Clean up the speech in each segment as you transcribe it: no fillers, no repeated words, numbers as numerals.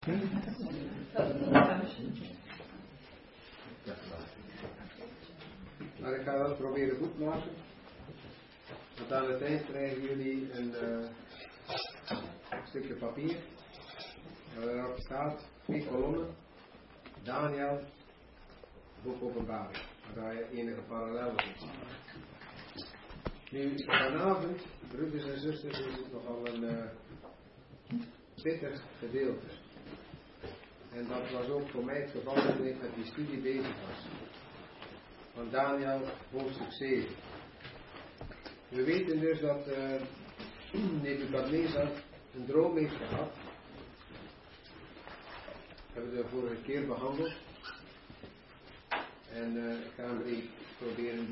Maar ik ga dat proberen goed maken. Want aan het eind krijgen jullie een stukje papier. Waarop staat 2 kolommen. Daniel, boek Openbaring. Waar je enige parallellen ziet. Nu, vanavond, broeders en zusters, is het nogal een pittig gedeelte. En dat was ook voor mij het geval toen ik met die studie bezig was. Van Daniel, hoofdstuk 7. We weten dus dat Nebukadnezar een droom heeft gehad. Dat hebben we de vorige keer behandeld. En ik ga hem proberen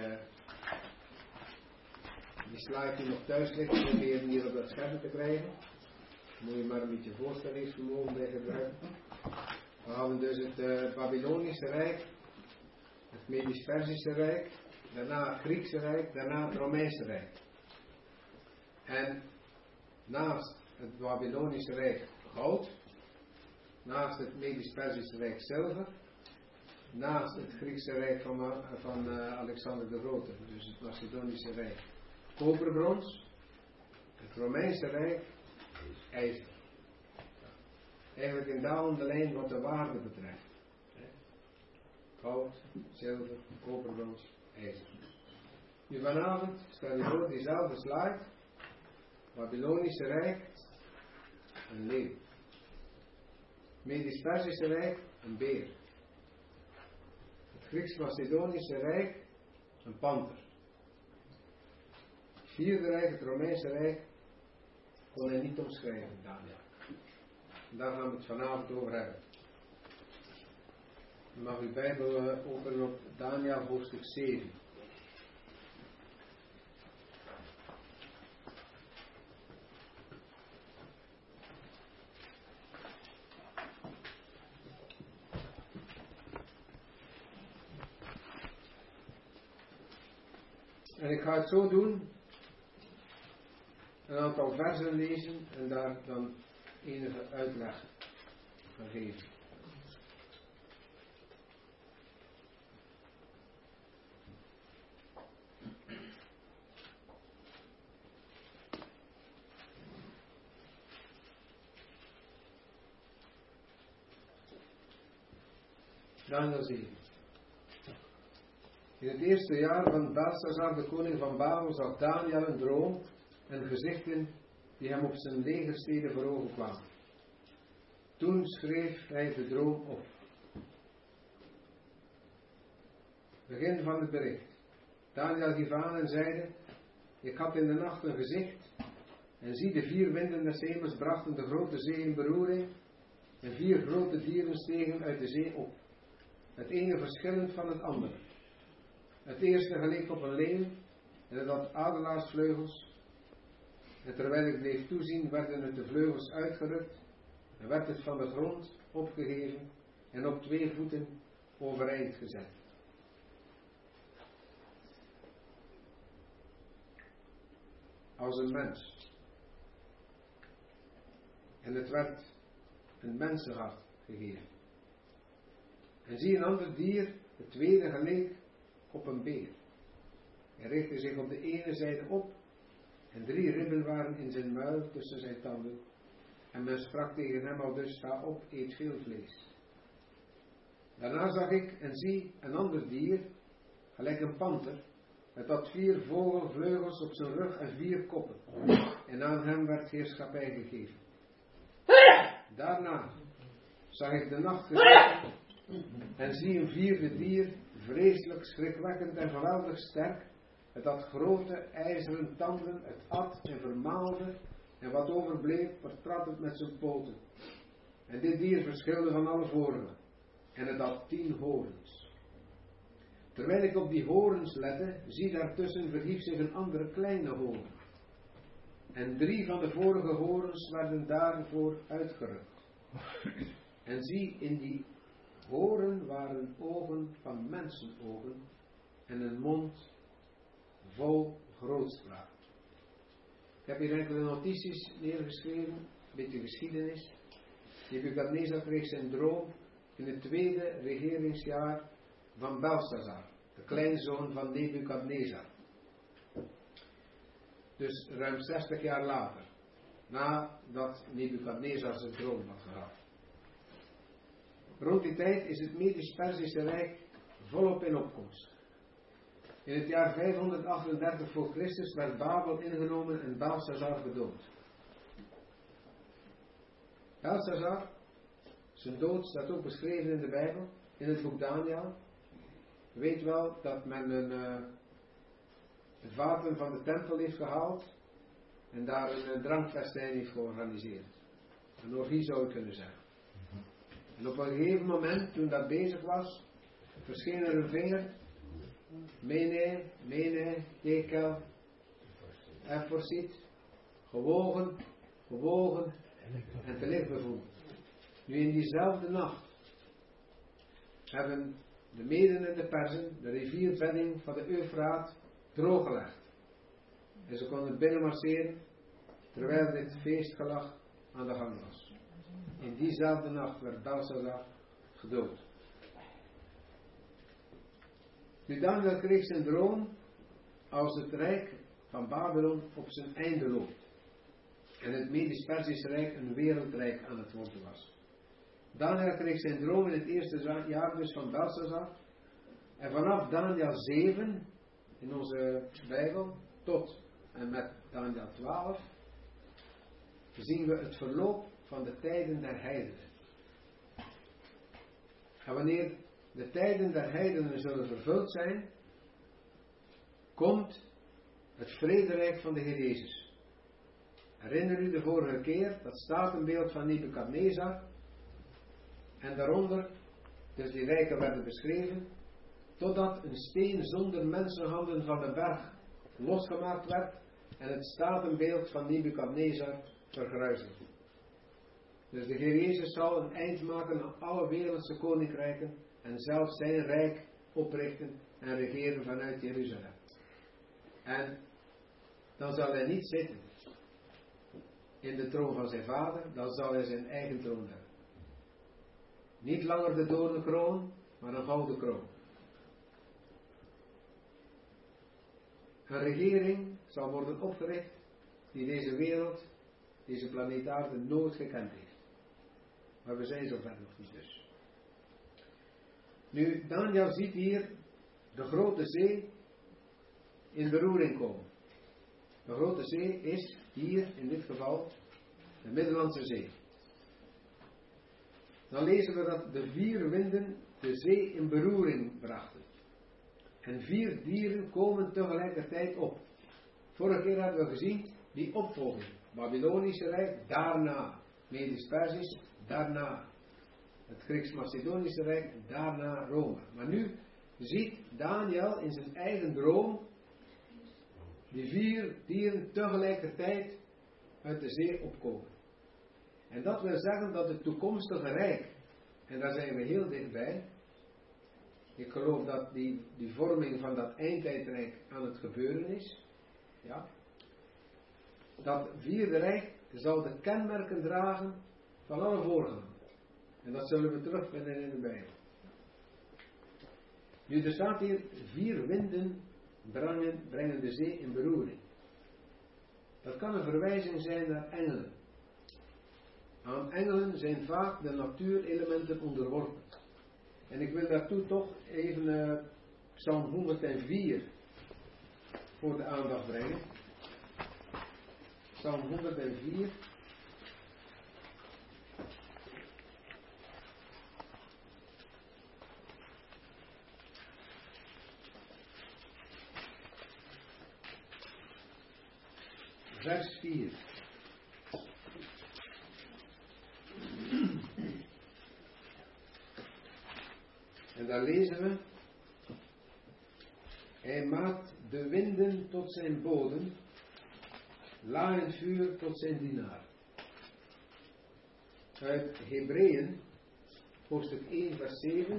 die slide die nog thuis ligt, proberen hier op dat scherm te krijgen. Moet je maar een beetje voorstellingsvermogen bij gebruiken. We hadden dus het Babylonische Rijk, het Medisch-Persische Rijk, daarna het Griekse Rijk, daarna het Romeinse Rijk. En naast het Babylonische Rijk goud, naast het Medisch-Persische Rijk zilver, naast het Griekse Rijk van Alexander de Grote, dus het Macedonische Rijk, koperbrons, het Romeinse Rijk, ijzer. Eigenlijk in dalende lijn wat de waarde betreft. Goud, zilver, koperbrons, ijzer. Nu vanavond stel je voor diezelfde slide. Babylonische Rijk, een leeuw. Medisch-Persische Rijk, een beer. Het Grieks-Macedonische Rijk, een panter. Het vierde Rijk, het Romeinse Rijk, kon hij niet omschrijven, Daniel. Daar gaan we het vanavond over hebben. U mag uw Bijbel openen op Daniel hoofdstuk 7. En ik ga het zo doen, een aantal versen lezen en daar dan enige uitleg gaan geven. Daniel 7. In het eerste jaar van Belshazzar, de koning van Babel, zag Daniel een droom en gezichten die hem op zijn legersteden voor ogen kwamen. Toen schreef hij de droom op. Begin van het bericht. Daniel hief aan en zeide: ik had in de nacht een gezicht, en zie, de 4 winden des hemels brachten de grote zee in beroering, en 4 grote dieren stegen uit de zee op, het ene verschillend van het andere. Het eerste geleek op een leeuw, en het had adelaarsvleugels, en terwijl ik bleef toezien, werden het de vleugels uitgerukt, en werd het van de grond opgeheven, en op 2 voeten overeind gezet. Als een mens. En het werd een mensenhart gegeven. En zie, een ander dier, het tweede geleek op een beer. Hij richtte zich op de ene zijde op, en 3 ribben waren in zijn muil tussen zijn tanden. En men sprak tegen hem aldus: sta op, eet veel vlees. Daarna zag ik en zie een ander dier, gelijk een panter. Het had 4 vogelvleugels op zijn rug en 4 koppen. En aan hem werd heerschappij gegeven. Daarna zag ik de nacht gezeten en zie een 4e dier, vreselijk, schrikwekkend en geweldig sterk. Het had grote ijzeren tanden, het at en vermaalde, en wat overbleef vertrad het met zijn poten. En dit dier verschilde van alle vorige, en het had 10 horens. Terwijl ik op die horens lette, zie daartussen verhief zich een andere kleine hoorn. En 3 van de vorige horens werden daarvoor uitgerukt. En zie, in die horen waren ogen van mensenogen en een mond vol grootspraak. Ik heb hier enkele notities neergeschreven, een beetje geschiedenis. Nebukadnezar kreeg zijn droom in het tweede regeringsjaar van Belshazzar, de kleinzoon van Nebukadnezar. Dus ruim 60 jaar later, nadat Nebukadnezar zijn droom had gehad. Rond die tijd is het Medisch-Perzische Rijk volop in opkomst. In het jaar 538 voor Christus werd Babel ingenomen en Belshazzar gedood. Belshazzar, zijn dood staat ook beschreven in de Bijbel, in het boek Daniel. Je weet wel dat men het water van de tempel heeft gehaald en daar een drankfestijn heeft georganiseerd. Een orgie zou je kunnen zeggen. En op een gegeven moment, toen dat bezig was, verscheen er een vinger, Mene, Tekel, Ephosit, gewogen en te licht bevonden. Nu in diezelfde nacht hebben de Meden en de Perzen de rivierbedding van de Eufraat drooggelegd. En ze konden binnenmarcheren terwijl dit feestgelag aan de gang was. In diezelfde nacht werd Belshazzar gedood. Nu Daniel kreeg zijn droom als het rijk van Babylon op zijn einde loopt. En het Medisch-Perzische Rijk een wereldrijk aan het worden was. Daniel kreeg zijn droom in het eerste jaar dus van Belshazzar. En vanaf Daniel 7 in onze Bijbel tot en met Daniel 12 zien we het verloop van de tijden der heidenen. En wanneer de tijden der heidenen zullen vervuld zijn, komt het vrederijk van de Heer Jezus. Herinner u de vorige keer, dat staat een beeld van Nebukadnezar en daaronder, dus die rijken werden beschreven, totdat een steen zonder mensenhanden van de berg losgemaakt werd en het statenbeeld van Nebukadnezar vergruisde. Dus de Heer Jezus zal een eind maken aan alle wereldse koninkrijken en zelf zijn rijk oprichten en regeren vanuit Jeruzalem. En dan zal hij niet zitten in de troon van zijn vader, dan zal hij zijn eigen troon hebben. Niet langer de doornenkroon, maar een gouden kroon. Een regering zal worden opgericht die deze wereld, deze planeet aarde nooit gekend heeft. Maar we zijn zover nog niet dus. Nu, Daniel ziet hier de grote zee in beroering komen. De grote zee is hier in dit geval de Middellandse Zee. Dan lezen we dat de 4 winden de zee in beroering brachten. En 4 dieren komen tegelijkertijd op. Vorige keer hebben we gezien die opvolging. Babylonische Rijk, daarna. Medisch-Persisch, daarna. Het Grieks-Macedonische Rijk, daarna Rome. Maar nu ziet Daniel in zijn eigen droom die 4 dieren tegelijkertijd uit de zee opkomen. En dat wil zeggen dat het toekomstige rijk, en daar zijn we heel dichtbij, ik geloof dat die vorming van dat eindtijdrijk aan het gebeuren is, ja, dat 4e rijk zal de kenmerken dragen van alle voorgaande. En dat zullen we terugvinden in de Bijbel. Nu, er staat hier 4 winden brengen de zee in beroering. Dat kan een verwijzing zijn naar engelen. Aan engelen zijn vaak de natuurelementen onderworpen. En ik wil daartoe toch even Psalm 104 voor de aandacht brengen. Psalm 104. Vers 4. En daar lezen we: Hij maakt de winden tot zijn bodem, laaiend vuur tot zijn dienaar. Uit Hebreeën, hoofdstuk 1, vers 7.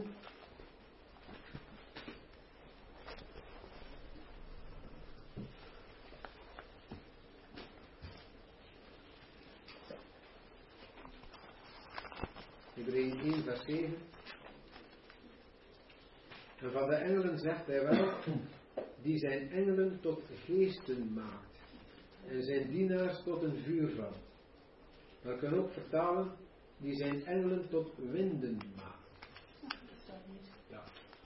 Hebreeën 1 vers 7. En van de engelen zegt hij wel, die zijn engelen tot geesten maakt. En zijn dienaars tot een vuurvlam. Dat kan ook vertalen, die zijn engelen tot winden maakt. Ja.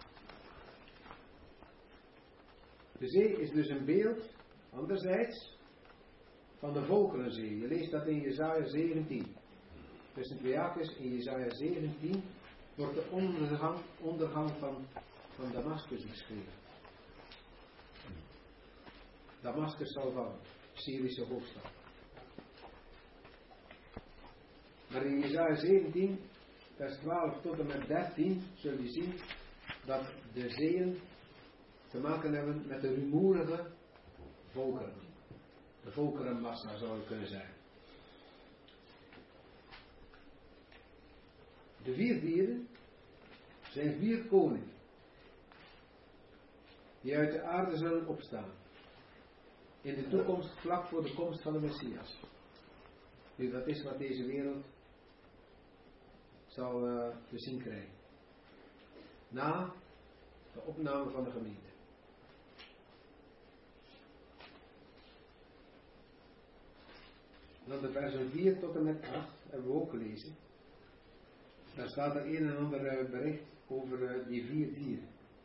De zee is dus een beeld, anderzijds, van de volkerenzee. Je leest dat in Jesaja 17. Tussen twee haakjes in Jesaja 17 wordt de ondergang van Damascus beschreven. Damascus zal vallen, Syrische hoofdstad. Maar in Jesaja 17, vers 12 tot en met 13, zul je zien dat de zeeën te maken hebben met de rumoerige volkeren. De volkerenmassa zou het kunnen zijn. De 4 dieren zijn 4 koningen die uit de aarde zullen opstaan. In de toekomst, vlak voor de komst van de Messias. Nu, dat is wat deze wereld zal te zien krijgen. Na de opname van de gemeente. Dan de versen 4 tot en met 8 hebben we ook gelezen. Daar staat er een en ander bericht over die 4 dieren.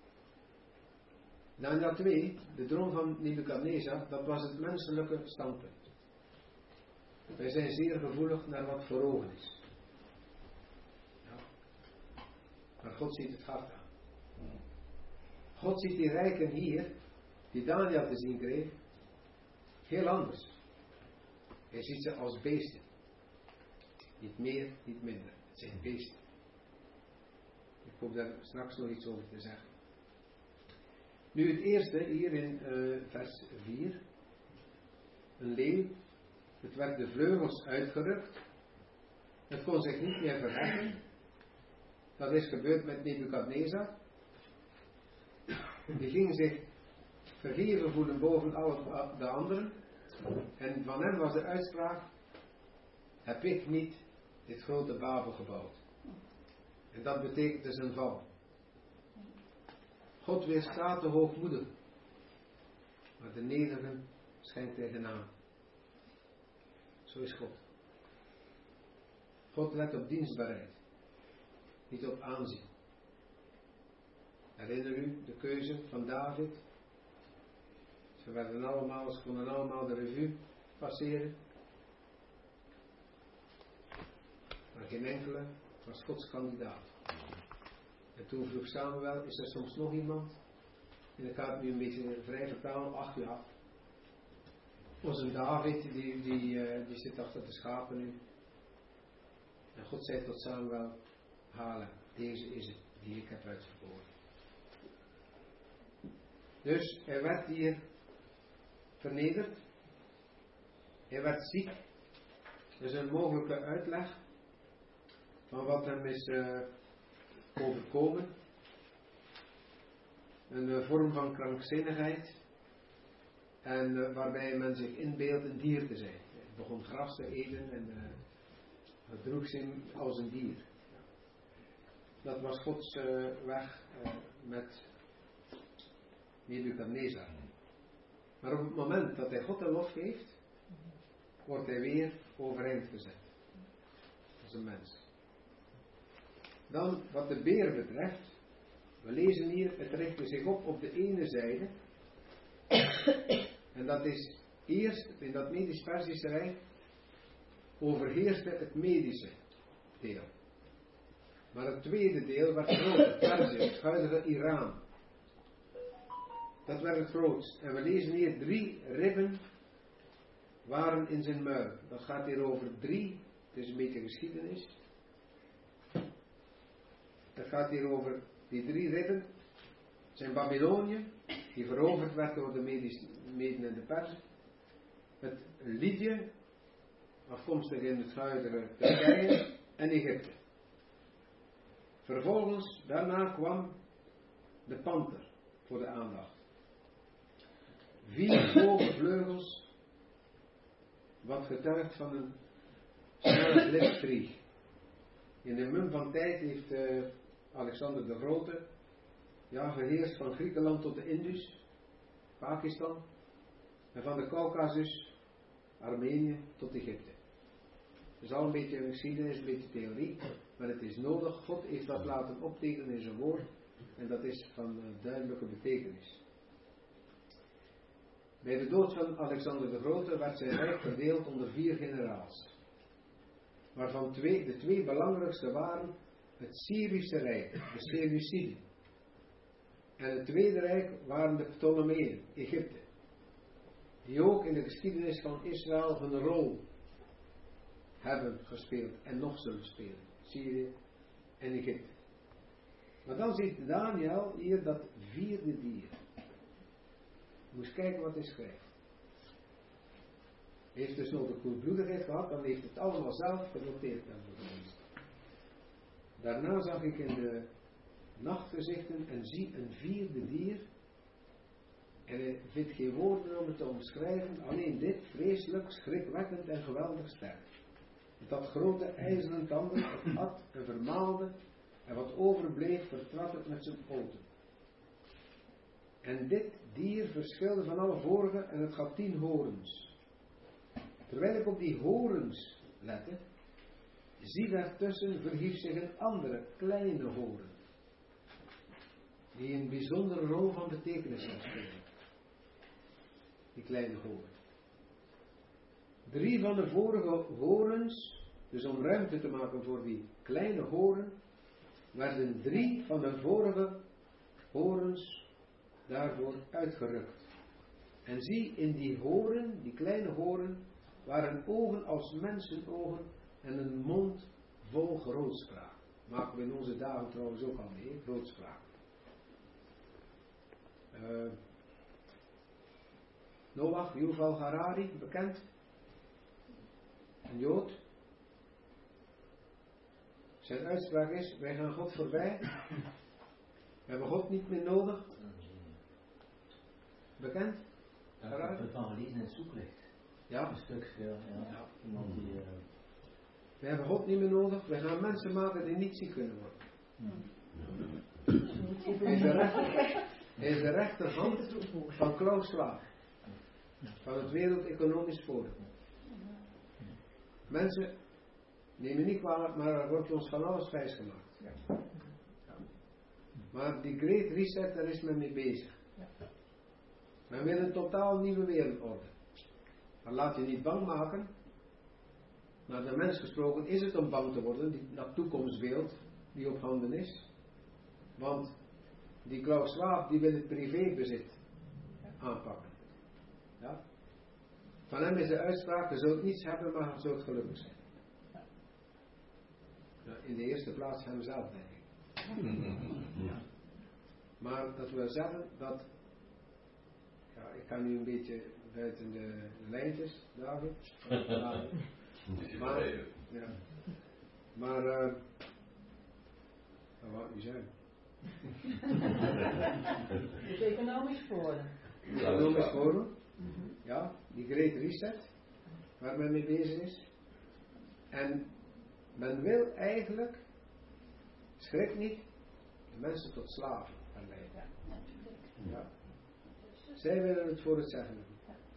Daniel 2, de droom van Nebukadnezar, dat was het menselijke standpunt. Wij zijn zeer gevoelig naar wat voor ogen is. Ja. Maar God ziet het hart aan. God ziet die rijken hier, die Daniel te zien kreeg, heel anders. Hij ziet ze als beesten. Niet meer, niet minder. Het zijn beesten. Ik hoop daar straks nog iets over te zeggen. Nu het eerste, hier in vers 4. Een leeuw. Het werd de vleugels uitgerukt. Het kon zich niet meer verheffen. Dat is gebeurd met Nebukadnezar. Die ging zich verheven voelen boven alle de anderen. En van hem was de uitspraak: heb ik niet dit grote Babel gebouwd? En dat betekent dus een val. God weerstaat de hoogmoedigen, maar de nederigen schenkt hij genade. Zo is God. God let op dienstbaarheid, niet op aanzien. Herinner u de keuze van David? Ze konden allemaal de revue passeren. Maar geen enkele was Gods kandidaat. En toen vroeg Samuel, is er soms nog iemand? En ik ga het nu een beetje vrij vertalen, ach ja. Was een David, die zit achter de schapen nu. En God zei tot Samuel, halen, deze is het die ik heb uitverkoren. Dus hij werd hier vernederd. Hij werd ziek. Dat is een mogelijke uitleg van wat hem is overkomen. Een vorm van krankzinnigheid. En waarbij men zich inbeeldt een dier te zijn. Hij begon gras te eten en het droeg zich als een dier. Dat was Gods weg met Nebukadnezar. Maar op het moment dat hij God de lof geeft, wordt hij weer overeind gezet. Als een mens. Dan wat de beer betreft, we lezen hier, het richtte zich op de ene zijde. En dat is eerst, in dat Medisch-Persische Rijk, overheerste het medische deel. Maar het tweede deel werd groter, Perzië, het huidige Iran. Dat werd het grootst. En we lezen hier 3 ribben waren in zijn muil. Dat gaat hier over 3, het is een beetje geschiedenis. Dat gaat hier over die 3 ribben. Het zijn Babylonië, die veroverd werd door de Meden en de Perzen. Het Lydië, afkomstig in het huidige Turkije, en Egypte. Vervolgens, daarna kwam de panter voor de aandacht. 4 hoge vleugels, wat getuigt van een snelle blitzkrieg. In de mum van tijd heeft Alexander de Grote geheerst van Griekenland tot de Indus, Pakistan, en van de Caucasus, Armenië tot Egypte. Het is al een beetje een geschiedenis, een beetje theorie, maar het is nodig. God heeft dat laten optekenen in zijn woord en dat is van duidelijke betekenis. Bij de dood van Alexander de Grote werd zijn rijk verdeeld onder 4 generaals, waarvan de 2 belangrijkste waren het Syrische Rijk, de Seleuciden, en het tweede rijk waren de Ptolemeeën, Egypte, die ook in de geschiedenis van Israël een rol hebben gespeeld en nog zullen spelen, Syrië en Egypte. Maar dan ziet Daniel hier dat 4e dier. Je moest kijken wat hij schrijft. Hij heeft dus nog de koelbloedigheid gehad, dan heeft het allemaal zelf genoteerd. Daarna zag ik in de nachtgezichten en zie een 4e dier. En hij vindt geen woorden om het te omschrijven, alleen dit: vreselijk, schrikwekkend en geweldig sterk. Het had grote ijzeren tanden, het at en vermaalde, en wat overbleef vertrad het met zijn poten. En dit dier verschilde van alle vorige en het had 10 horens. Terwijl ik op die horens lette, zie daartussen verhief zich een andere kleine horen, die een bijzondere rol van betekenis zou spelen. Die kleine horen. 3 van de vorige horens, dus om ruimte te maken voor die kleine horen, werden 3 van de vorige horens daarvoor uitgerukt. En zie, in die horen, die kleine horen, waren ogen als mensenogen en een mond vol grootspraak. Maken we in onze dagen trouwens ook al mee, grootspraak. Noach, Yuval Harari, bekend. Een Jood. Zijn uitspraak is: wij gaan God voorbij. We hebben God niet meer nodig. Bekend? Ja, ik heb het van gelezen in het zoeklicht. Ja. Een stuk, ja. Iemand die... We hebben God niet meer nodig. We gaan mensen maken die niet ziek kunnen worden. Hij is de rechterhand van Klaus Schwab. Van het Wereld Economisch Forum. Mensen, neem me niet kwalijk, maar er wordt ons van alles wijsgemaakt. Ja. Maar die Great Reset, daar is men mee bezig. Men wil een totaal nieuwe wereldorde. Maar laat je niet bang maken. Naar de mens gesproken is het om bang te worden, dat toekomstbeeld die op handen is. Want die Klaus Schwab die wil het privébezit aanpakken. Ja? Van hem is de uitspraak: je zult niets hebben, maar je zult gelukkig zijn. Ja, in de eerste plaats hemzelf, denk ik. Ja. Maar dat wil zeggen dat, ja, ik kan nu een beetje buiten de lijntjes, David. Maar wat wou ik nu zeggen? Het economisch forum. Het economisch forum, ja, die Great Reset, waar men mee bezig is. En men wil eigenlijk, schrik niet, de mensen tot slaven verleiden. Ja. Zij willen het voor het zeggen hebben.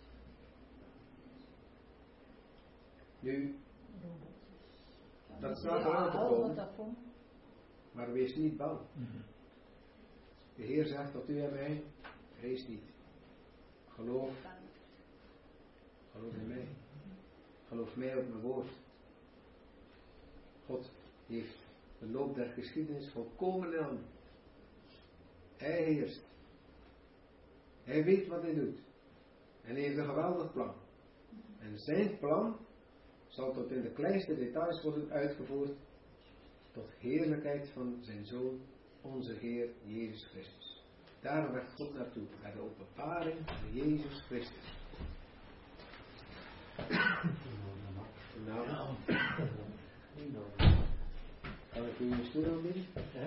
Nu, dat staat eraan te komen, maar wees niet bang. De Heer zegt tot u en mij: vrees niet. Geloof in mij. Geloof mij op mijn woord. God heeft de loop der geschiedenis volkomen in handen. Hij heerst. Hij weet wat hij doet. En hij heeft een geweldig plan. En zijn plan zal tot in de kleinste details worden uitgevoerd, tot heerlijkheid van zijn Zoon, onze Heer Jezus Christus. Daar werkt God naartoe, bij de openbaring van Jezus Christus. Nou, kan ik u een stoel aanbieden?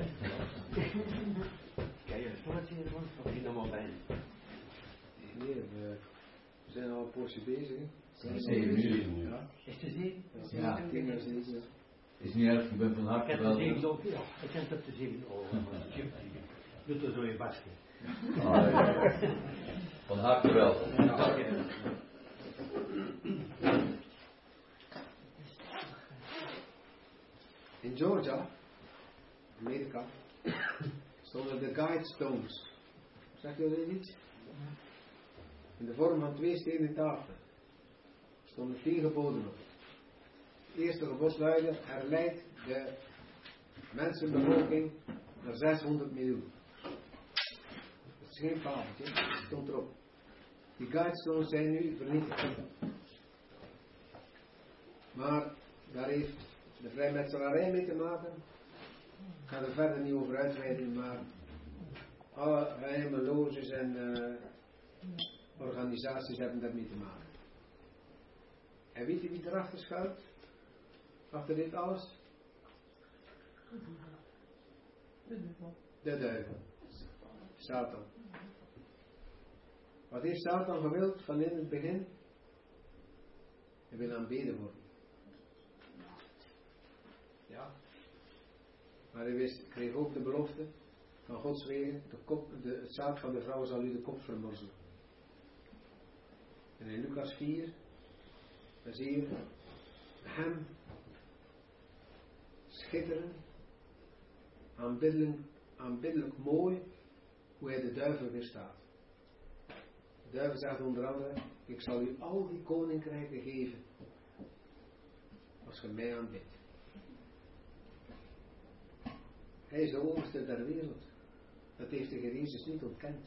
Kan je een stoeltje hier doen? Of hier nog maar bij? Nee, we zijn al een poosje bezig. 7 uur. Ja. Is het 7? Ja. 10 uur 7. Is niet erg, ik ben van Ik harte heb de welkom. zeven ook, ja. Ik heb het de zeven ook. Doet er zo je basje. Van harte welkom. In Georgia, Amerika, stonden de Guidestones. Zegt u dat niet? In de vorm van 2 stenen tafelen. Er stonden 10 geboden op. Het eerste gebod luidde: herleidt de mensenbevolking naar 600 miljoen. Dat is geen fabeltje, het stond erop. Die Guidestones zijn nu vernietigd. Maar daar heeft de vrijmetselarij mee te maken. Ik ga er verder niet over uitweiden, maar alle geheime loges en organisaties hebben daarmee te maken. En weet je wie erachter schuilt? Achter dit alles? De duivel. Satan. Wat heeft Satan gewild van in het begin? Hij wil aanbeden worden. Ja. Maar hij kreeg ook de belofte van Gods wegen, het zaad van de vrouw zal u de kop vermorzelen. En in Lucas 4, dan zie je hem schitteren, aanbiddelijk mooi, hoe hij de duivel weerstaat. De duivel zegt onder andere: ik zal u al die koninkrijken geven, als je mij aanbidt. Hij is de overste der wereld. Dat heeft de Heer Jezus niet ontkend.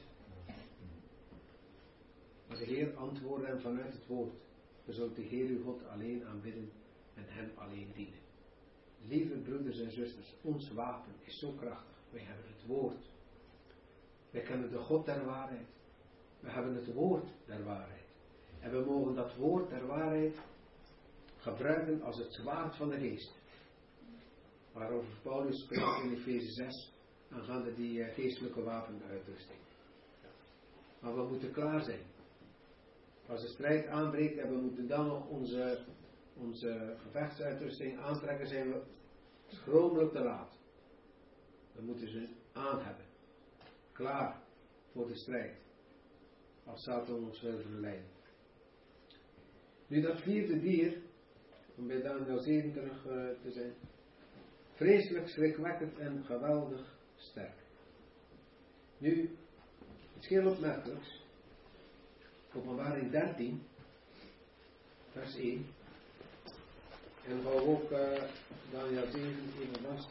Maar de Heer antwoordde hem vanuit het woord: je zult de Heer uw God alleen aanbidden en hem alleen dienen. Lieve broeders en zusters, ons wapen is zo krachtig. Wij hebben het woord. Wij kennen de God der waarheid. We hebben het woord der waarheid. En we mogen dat woord der waarheid gebruiken als het zwaard van de geest. Waarover Paulus spreekt in Efeze 6 aangaande die geestelijke wapenuitrusting. Maar we moeten klaar zijn. Als de strijd aanbreekt en we moeten dan nog onze gevechtsuitrusting aantrekken, zijn we schromelijk te laat. We moeten ze aan hebben. Klaar voor de strijd. Als Satan ons wil verleiden. Nu dat 4e dier, om bij Daniel 7 terug te zijn. Vreselijk, schrikwekkend en geweldig sterk. Nu, het is heel opmerkelijks. Openbaring 13, vers 1. En hou ook Daniel 7 even vast.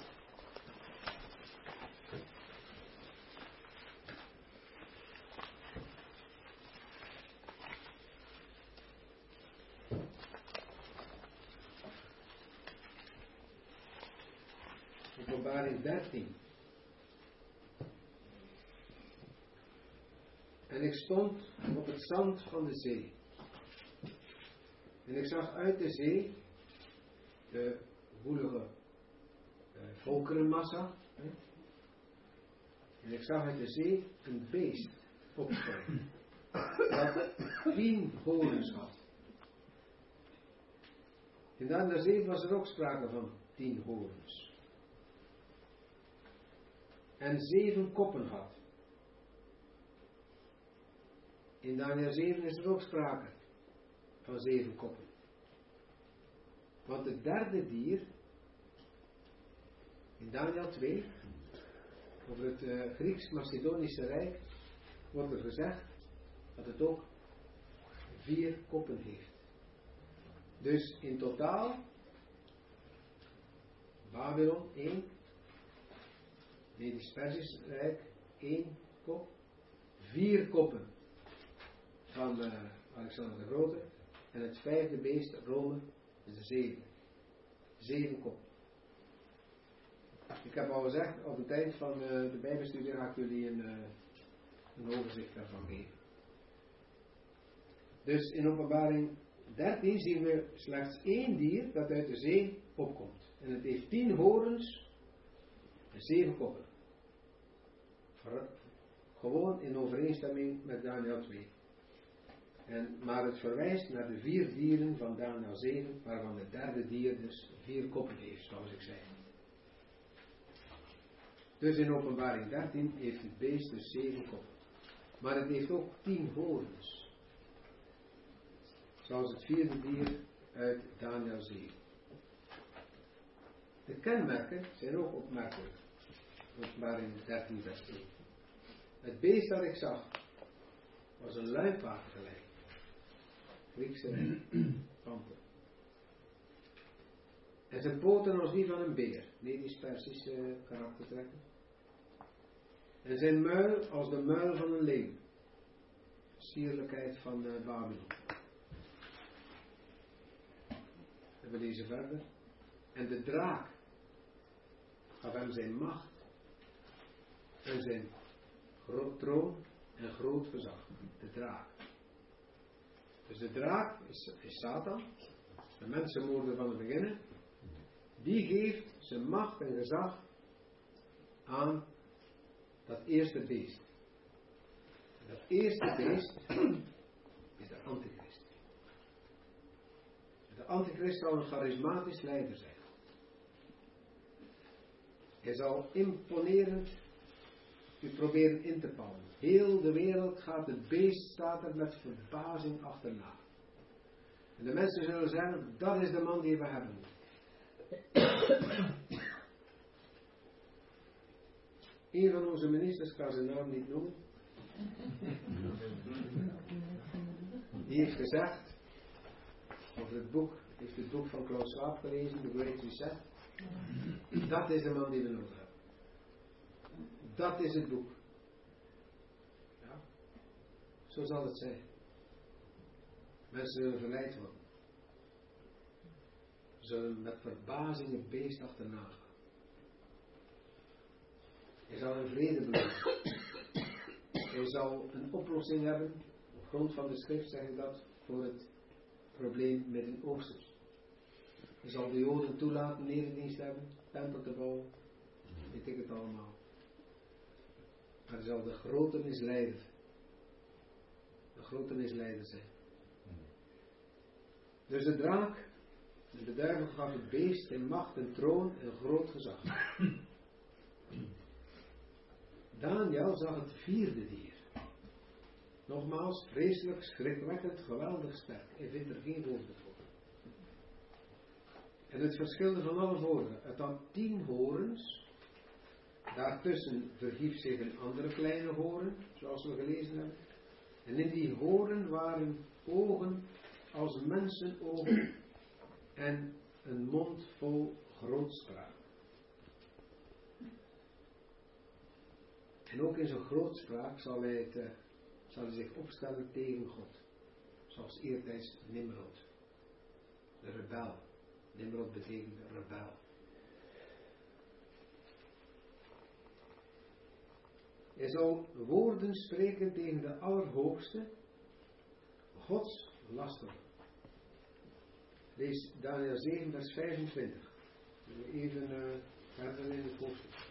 Openbaring 13. En ik stond op het zand van de zee. En ik zag uit de zee de woelige volkerenmassa. En ik zag uit de zee een beest opstijgen. Dat 10 horens had. In Daniel 7 was er ook sprake van 10 horens. En 7 koppen had. In Daniel 7 is er ook sprake van 7 koppen. Want het 3e dier, in Daniel 2, over het Grieks-Macedonische Rijk, wordt er gezegd dat het ook 4 koppen heeft. Dus in totaal, Babylon 1, Medisch-Persisch Rijk 1 kop, 4 koppen van Alexander de Grote, en het 5e beest, Rome, is de 7 koppen. Ik heb al gezegd, op het eind van de Bijbelstudie ga ik jullie een overzicht daarvan geven. Dus in Openbaring 13 zien we slechts 1 dier dat uit de zee opkomt. En het heeft 10 horens en 7 koppen. Gewoon in overeenstemming met Daniel 2. Maar het verwijst naar de 4 dieren van Daniel 7, waarvan het derde dier dus 4 koppen heeft, zoals ik zei. Dus in Openbaring 13 heeft het beest dus 7 koppen. Maar het heeft ook 10 horens. Zoals het 4e dier uit Daniel 7. De kenmerken zijn ook opmerkelijk. Openbaring 13 vers 1. Het beest dat ik zag was een luipaard gelijk. Griekse panter. En zijn poten als die van een beer. Medisch-Persische karaktertrekken. En zijn muil als de muil van een leeuw. Sierlijkheid van Babylon. En we lezen verder. En de draak gaf hem zijn macht en zijn troon en groot gezag. De draak. Dus de draak is Satan, de mensenmoorder van het begin. Die geeft zijn macht en gezag aan dat eerste beest. En dat eerste beest is de antichrist. En de antichrist zal een charismatisch leider zijn. Hij zal imponerend u proberen in te palmen. Heel de wereld gaat het beest, staat er met verbazing achterna. En de mensen zullen zeggen, dat is de man die we hebben. Een van onze ministers kan zijn naam niet noemen. Die heeft gezegd, over het boek, heeft het boek van Klaus Schwab gelezen, The Great Reset. Dat is de man die we nodig hebben. Dat is het boek. Ja. Zo zal het zijn. Mensen zullen verleid worden. Ze zullen met verbazing het beest achterna gaan. Hij zal een vrede beloven. Hij zal een oplossing hebben, op grond van de schrift zeg ik dat, voor het probleem Midden-Oosten. Hij zal de Joden toelaten nederdienst hebben, tempel te bouwen, weet ik het allemaal. Maar hij zal de grote misleider zijn. Dus de draak, de duivel gaf het beest in macht en troon en groot gezag. Daniel zag het 4e dier. Nogmaals, vreselijk, schrikwekkend, geweldig sterk. Hij vindt er geen woorden voor. En het verschilde van alle vorige. Het had 10 horens. Daartussen verhief zich een andere kleine horen, zoals we gelezen hebben. En in die horen waren ogen als mensenogen en een mond vol grootspraak. En ook in zijn grootspraak zal hij zich opstellen tegen God. Zoals eertijds Nimrod. De rebel. Nimrod betekent rebel. Hij zal woorden spreken tegen de Allerhoogste, Gods laster. Lees Daniel 7 vers 25. Even verder in het hoofdstuk.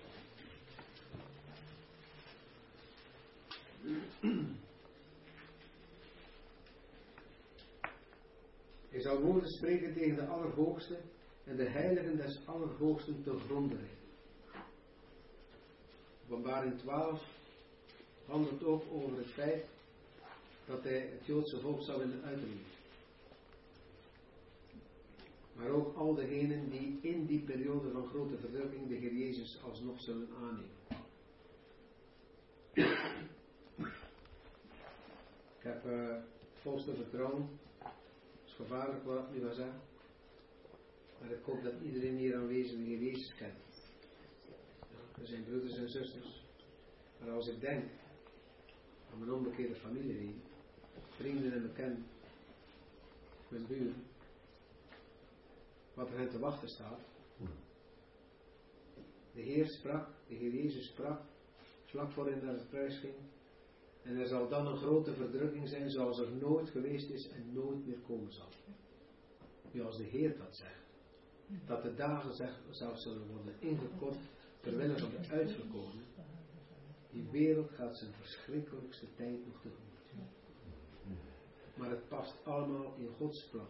Hij zal woorden spreken tegen de Allerhoogste en de heiligen des Allerhoogsten te gronde richten. Openbaring 12 handelt ook over het feit dat hij het Joodse volk zal willen uitroeien. Maar ook al degenen die in die periode van grote verdrukking de Heer Jezus alsnog zullen aannemen. Ik heb volste vertrouwen. Het is gevaarlijk wat ik nu ga zeggen. Maar ik hoop dat iedereen hier aanwezig de Heer Jezus kent. Ja, er zijn broeders en zusters. Maar als ik denk aan mijn onbekeerde familie, vrienden en bekenden, mijn buren, wat er hen te wachten staat. De Heer Jezus sprak, vlak voor hij naar het kruis ging. En er zal dan een grote verdrukking zijn zoals er nooit geweest is en nooit meer komen zal. Nu als de Heer dat zegt, dat de dagen zelfs zullen worden ingekort terwille van de uitverkorenen, die wereld gaat zijn verschrikkelijkste tijd nog tegemoet. maar het past allemaal in Gods plan.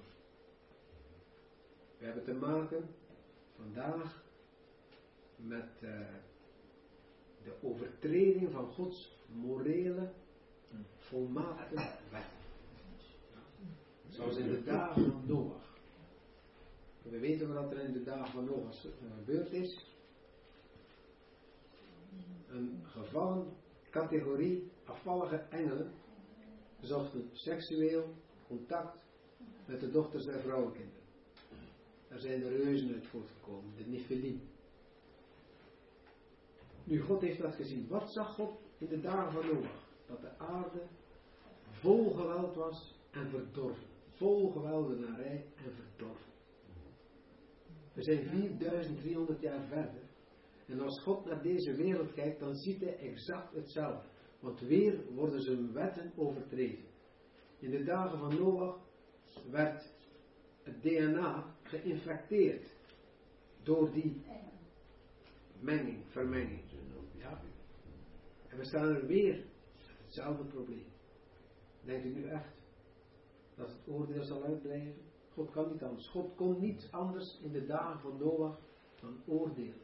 We hebben te maken vandaag met de overtreding van Gods morele, volmaakte wet. Zoals in de dagen van Noach. We weten wat er in de dagen van Noach gebeurd is. Een gevallen categorie afvallige engelen zochten seksueel contact met de dochters der vrouwenkinderen. Daar zijn de reuzen uit voortgekomen, de Nephilim. Nu, God heeft dat gezien. Wat zag God in de dagen van Noach? Dat de aarde vol geweld was en verdorven. Vol geweldenarij en verdorven. We zijn 4300 jaar verder. En als God naar deze wereld kijkt, dan ziet hij exact hetzelfde. Want weer worden zijn wetten overtreden. In de dagen van Noach werd het DNA geïnfecteerd door die vermenging. Ja. En we staan er weer hetzelfde probleem. Denkt u nu echt dat het oordeel zal uitblijven? God kan niet anders. God kon niet anders in de dagen van Noach dan oordelen.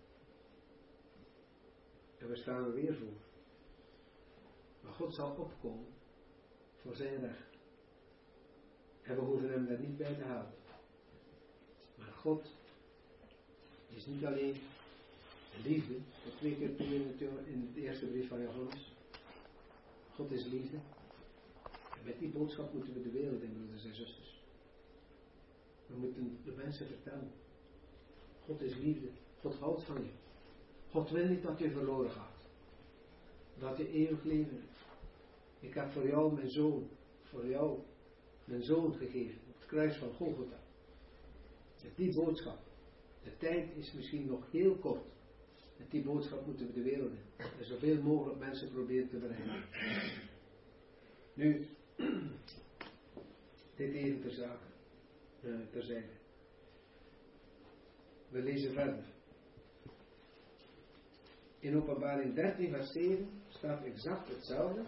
En we staan er weer voor. Maar God zal opkomen voor zijn recht. En we hoeven hem daar niet bij te houden. Maar God is niet alleen liefde. Dat 2 keer toe in de eerste brief van Johannes. God is liefde. En met die boodschap moeten we de wereld in, broeders en zusters. We moeten de mensen vertellen. God is liefde. God houdt van je. God wil niet dat je verloren gaat. Dat je eeuwig leven hebt. Ik heb voor jou mijn zoon gegeven. Op het kruis van Golgotha. Met die boodschap. De tijd is misschien nog heel kort. Met die boodschap moeten we de wereld in. En zoveel mogelijk mensen proberen te bereiken. Nu, dit even terzijde. We lezen verder. In Openbaring 13 vers 7 staat exact hetzelfde.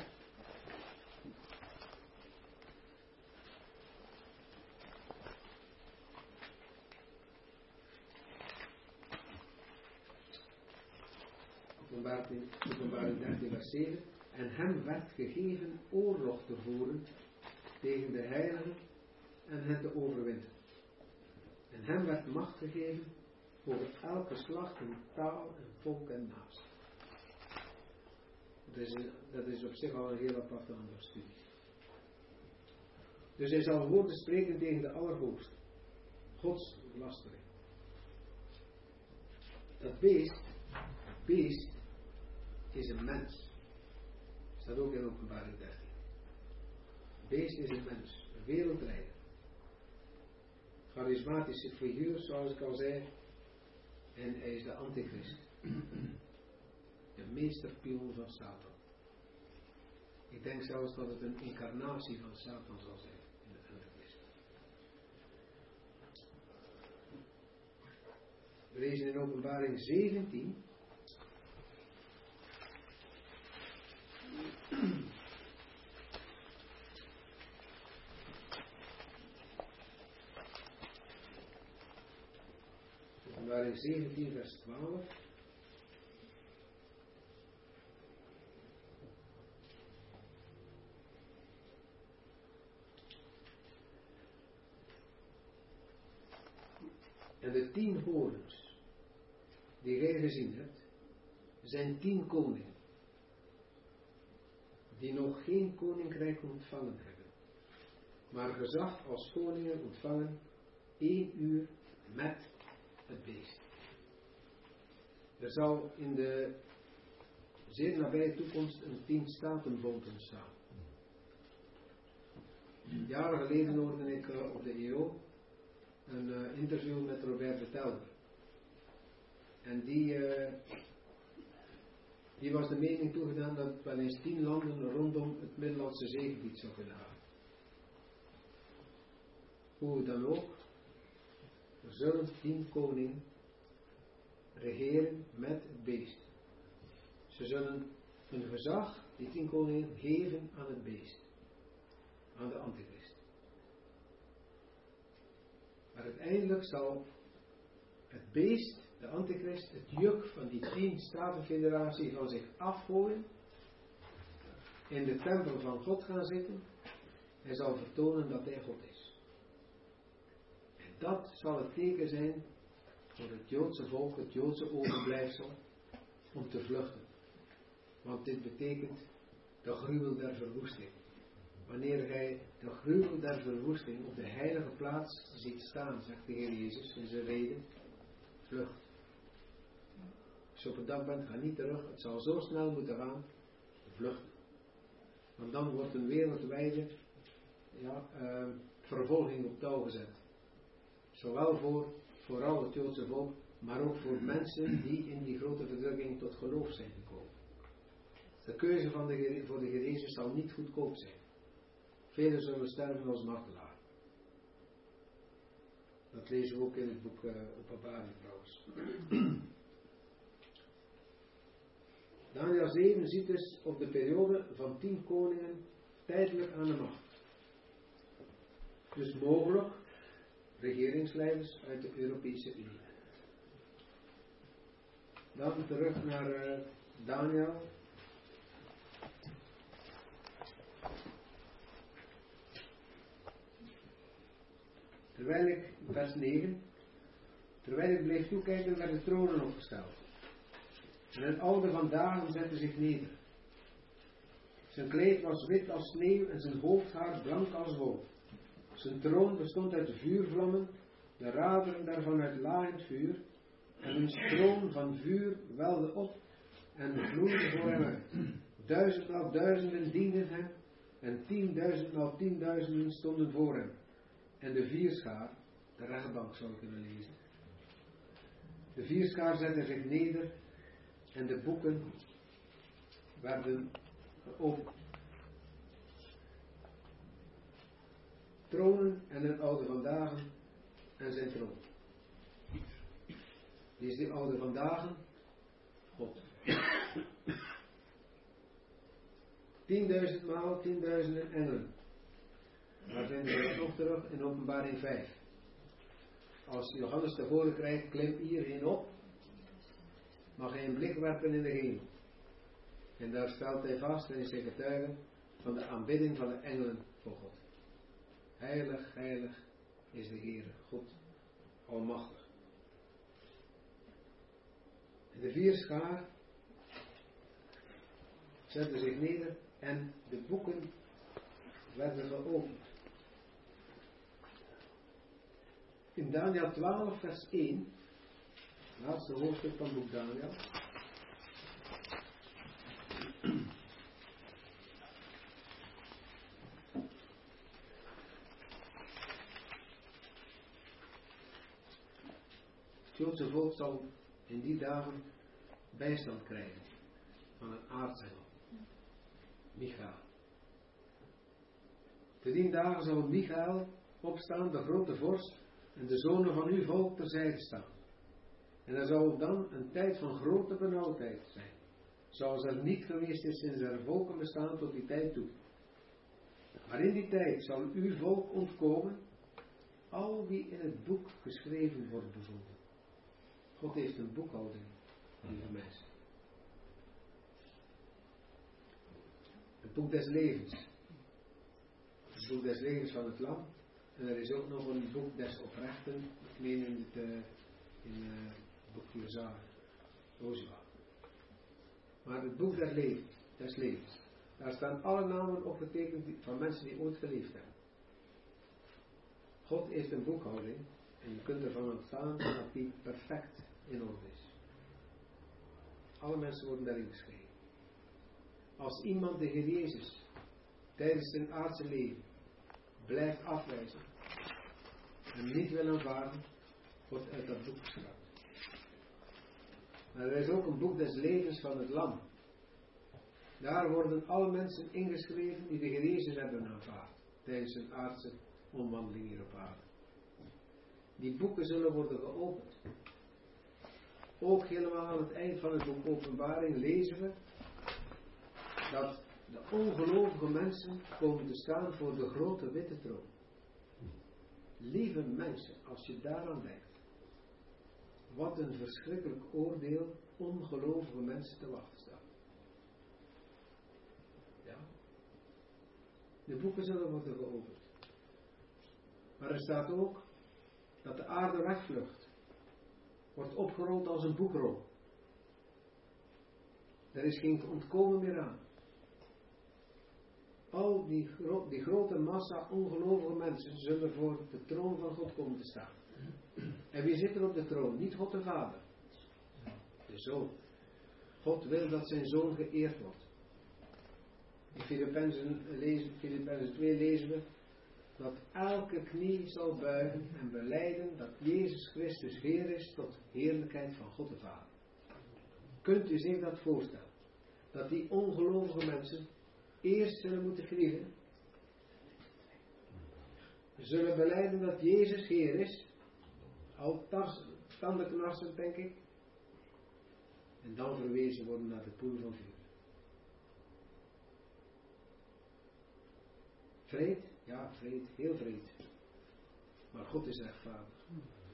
Openbaring 13 vers 7. En hem werd gegeven oorlog te voeren tegen de heiligen en hen te overwinnen. En hem werd macht gegeven over elk geslacht en taal en volk en naast. Dat is op zich al een heel aparte andere studie. Dus hij zal woorden spreken tegen de Allerhoogste. Gods lastering. Dat beest is een mens. Staat ook in Openbaring 13. Beest is een mens, een wereldleider. Charismatische figuur, zoals ik al zei. En hij is de antichrist. De meesterpion van Satan. Ik denk zelfs dat het een incarnatie van Satan zal zijn in de antichrist. We lezen in Openbaring 17. Openbaring 17 vers 12. En de 10 horens die gij gezien hebt, zijn 10 koningen, die nog geen koninkrijk ontvangen hebben, maar gezag als koningen ontvangen 1 uur met het beest. Er zal in de zeer nabije toekomst een 10-statenbond ontstaan. Jaren geleden hoorde ik op de EO een interview met Robert de Telder. En die was de mening toegedaan dat wel eens 10 landen rondom het Middellandse Zeegebied zou kunnen gaan. Hoe dan ook, er zullen 10 koningen regeren met het beest. Ze zullen hun gezag, die 10 koningen, geven aan het beest. aan de antichrist. Maar uiteindelijk zal het beest, de antichrist, het juk van die 10 statenfederatie van zich afgooien, in de tempel van God gaan zitten en zal vertonen dat hij God is. En dat zal het teken zijn voor het Joodse volk, het Joodse overblijfsel, om te vluchten. Want dit betekent de gruwel der verwoesting. Wanneer gij de gruwel der verwoesting op de heilige plaats ziet staan, zegt de Heer Jezus in zijn reden, vlucht. Als je op het dak bent, ga niet terug. Het zal zo snel moeten gaan, vluchten. Want dan wordt een wereldwijde vervolging op touw gezet. Zowel voor vooral het Joodse volk, maar ook voor mensen die in die grote verdrukking tot geloof zijn gekomen. De keuze voor de gerezen zal niet goedkoop zijn. Velen zullen sterven als martelaar. Dat lezen we ook in het boek Openbaring trouwens. Daniel 7 ziet dus op de periode van 10 koningen tijdelijk aan de macht. Dus mogelijk regeringsleiders uit de Europese Unie. Dan terug naar Daniel. Terwijl ik, vers 9, terwijl ik bleef toekijken, werden tronen opgesteld. En een oude van dagen zette zich neder. Zijn kleed was wit als sneeuw en zijn hoofdhaar blank als wol. Zijn troon bestond uit vuurvlammen, de raderen daarvan uit lagend vuur, en een stroom van vuur welde op en vloeide voor hem uit. 1000 maal duizenden dienden hem, en 10.000 maal 10.000 stonden voor hem. En de vierschaar, de rechtbank zou ik kunnen lezen. De vierschaar zette zich neder en de boeken werden geopend. Tronen en een oude van dagen en zijn troon. Wie is die oude van dagen? God. 10.000 maal 10.000 engelen. Daar vinden we dat nog terug in Openbaring 5. Als Johannes te horen krijgt, klim hierheen op, mag hij een blik werpen in de hemel. En daar stelt hij vast en is hij getuige van de aanbidding van de engelen voor God. Heilig, heilig is de Heer, God almachtig. En de vierschaar zette zich neder en de boeken werden geopend. In Daniel 12 vers 1, laatste hoofdstuk van het boek Daniel. Het Joodse volk zal in die dagen bijstand krijgen van een aartsengel, Michael. Te die dagen zal Michael opstaan, de grote vorst, en de zonen van uw volk terzijde staan. En er zal dan een tijd van grote benauwdheid zijn, zoals er niet geweest is sinds er volken bestaan tot die tijd toe. Maar in die tijd zal uw volk ontkomen, al wie in het boek geschreven wordt bevonden. God heeft een boekhouding, lieve mensen. Het boek des levens. Het boek des levens van het lam. En er is ook nog een boek des oprechten. Ik meen in het boek Jozua. Maar het boek des levens. Daar staan alle namen opgetekend van mensen die ooit geleefd hebben. God heeft een boekhouding. En je kunt ervan ontstaan dat die perfect in orde is. Alle mensen worden daarin geschreven. Als iemand de Heer Jezus tijdens zijn aardse leven blijft afwijzen en niet wil aanvaarden, wordt uit dat boek geschrapt. Maar er is ook een boek des levens van het lam. Daar worden alle mensen ingeschreven die de Heer Jezus hebben aanvaard tijdens zijn aardse omwandeling hier op aarde. Die boeken zullen worden geopend. Ook helemaal aan het eind van het boek Openbaring lezen we dat De ongelovige mensen komen te staan voor de grote witte troon. Lieve mensen, als je daaraan denkt, wat een verschrikkelijk oordeel ongelovige mensen te wachten staat. Ja. De boeken zullen worden geopend. Maar er staat ook dat de aarde wegvlucht. Wordt opgerold als een boekrol. Er is geen ontkomen meer aan. Al die grote massa ongelovige mensen zullen voor de troon van God komen te staan. En wie zit er op de troon? Niet God de Vader. De Zoon. God wil dat zijn Zoon geëerd wordt. In Filippenzen 2 lezen we dat elke knie zal buigen en belijden dat Jezus Christus Heer is tot heerlijkheid van God de Vader. Kunt u zich dat voorstellen? Dat die ongelovige mensen eerst zullen moeten grieven. Zullen belijden dat Jezus Heer is. Al tandenknarsend, denk ik. En dan verwezen worden naar de poel van vuur. Vreed? Ja, vreed. Heel vreed. Maar God is rechtvaardig.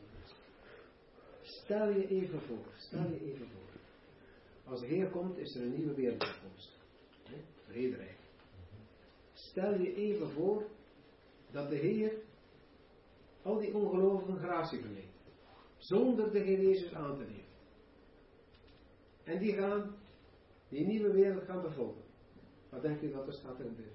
Stel je even voor. Als de Heer komt, is er een nieuwe wereldkomst. Vrederijk. Stel je even voor dat de Heer al die ongelovigen gratie verleent. Zonder de Heer Jezus aan te nemen. En die gaan die nieuwe wereld gaan bevolken. Wat denkt u dat er staat gebeuren?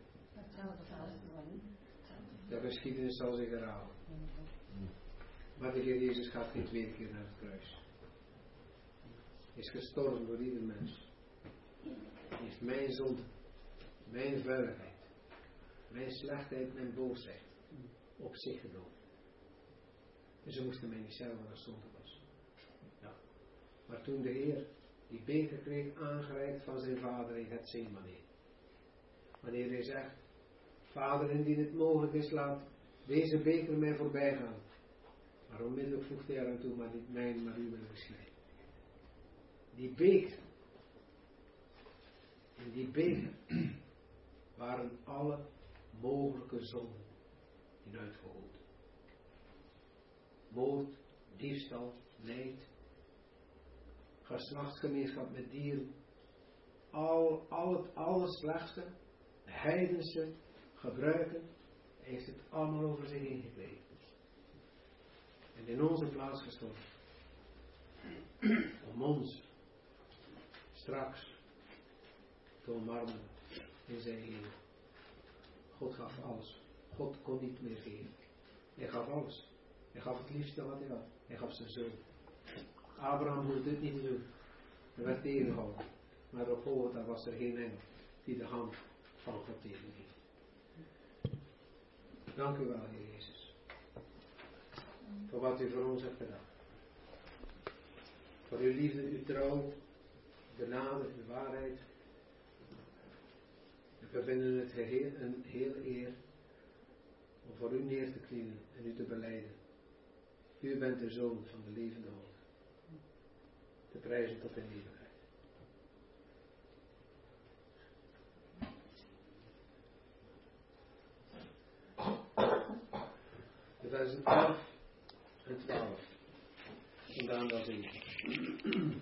De geschiedenis zal zich herhalen. Maar de Heer Jezus gaat geen tweede keer naar het kruis. Hij is gestorven voor ieder mens. Hij heeft mijn zonde, mijn vuiligheid, mijn slechtheid, mijn boosheid op zich genomen. En ze moesten mij niet zelf als zonde was. Ja. Maar toen de Heer die beker kreeg aangereikt van zijn vader in Getsemane. Wanneer hij zegt, Vader, indien het mogelijk is, laat deze beker mij voorbij gaan. Maar onmiddellijk voegde hij eraan toe, maar niet mijn, maar uw wil geschieden. Die beker. In die beker waren alle mogelijke zonden in uitgegoten. Moord, diefstal, leed, geslachtsgemeenschap met dieren, al het slechtste, de heidense gebruiken, hij heeft het allemaal over zich heen gekregen. En in onze plaats gestorven. Om ons straks te omarmen in zijn Heer. God gaf alles. God kon niet meer geven. Hij gaf alles. Hij gaf het liefste wat hij had. Hij gaf zijn zoon. Abraham hoefde dit niet te doen. Hij werd tegengehouden. Maar op Golgotha was er geen engel die de hand van God tegenhield. Dank u wel, Heer Jezus. Voor wat u voor ons hebt gedaan. Voor uw liefde, uw trouw, de genade, de waarheid. En we vinden het een hele eer om voor u neer te knielen en u te belijden. U bent de Zoon van de levende God. Te prijzen tot in eeuwigheid. De versen 11 en 12. Vandaan dat zingen.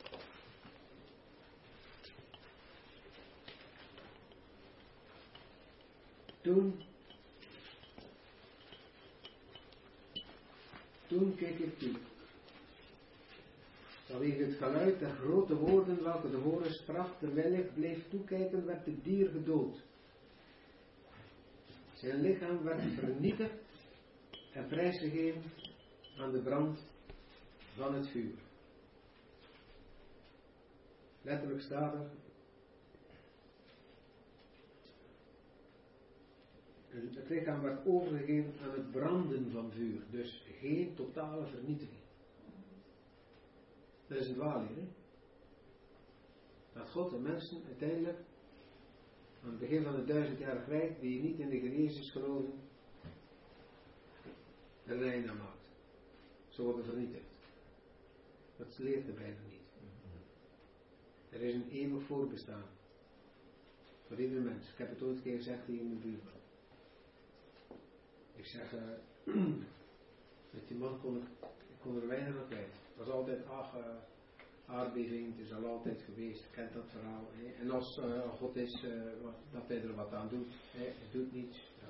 Toen keek ik toe. Vanwege het geluid der grote woorden welke de horen sprak, terwijl ik bleef toekijken, werd het dier gedood. Zijn lichaam werd vernietigd en prijsgegeven aan de brand van het vuur. Letterlijk staat er: het lichaam werd overgegeven aan het branden van vuur. Dus geen totale vernietiging. Dat is een dwaalleer, hè? Dat God de mensen uiteindelijk aan het begin van het 1000-jarig rijk, die niet in de Heer Jezus geloven, de lijn aanmaakt. Ze worden vernietigd. Dat leert de Bijbel niet. Er is een eeuwig voorbestaan. Voor ieder mens. Ik heb het ooit een keer gezegd hier in de buurt. Ik zeg, met die man kon er weinig aan kwijt. Het was altijd, aardbeving, het is al altijd geweest, je kent dat verhaal. Hè? En als God is, dat hij er wat aan doet, hij doet niets. Ja.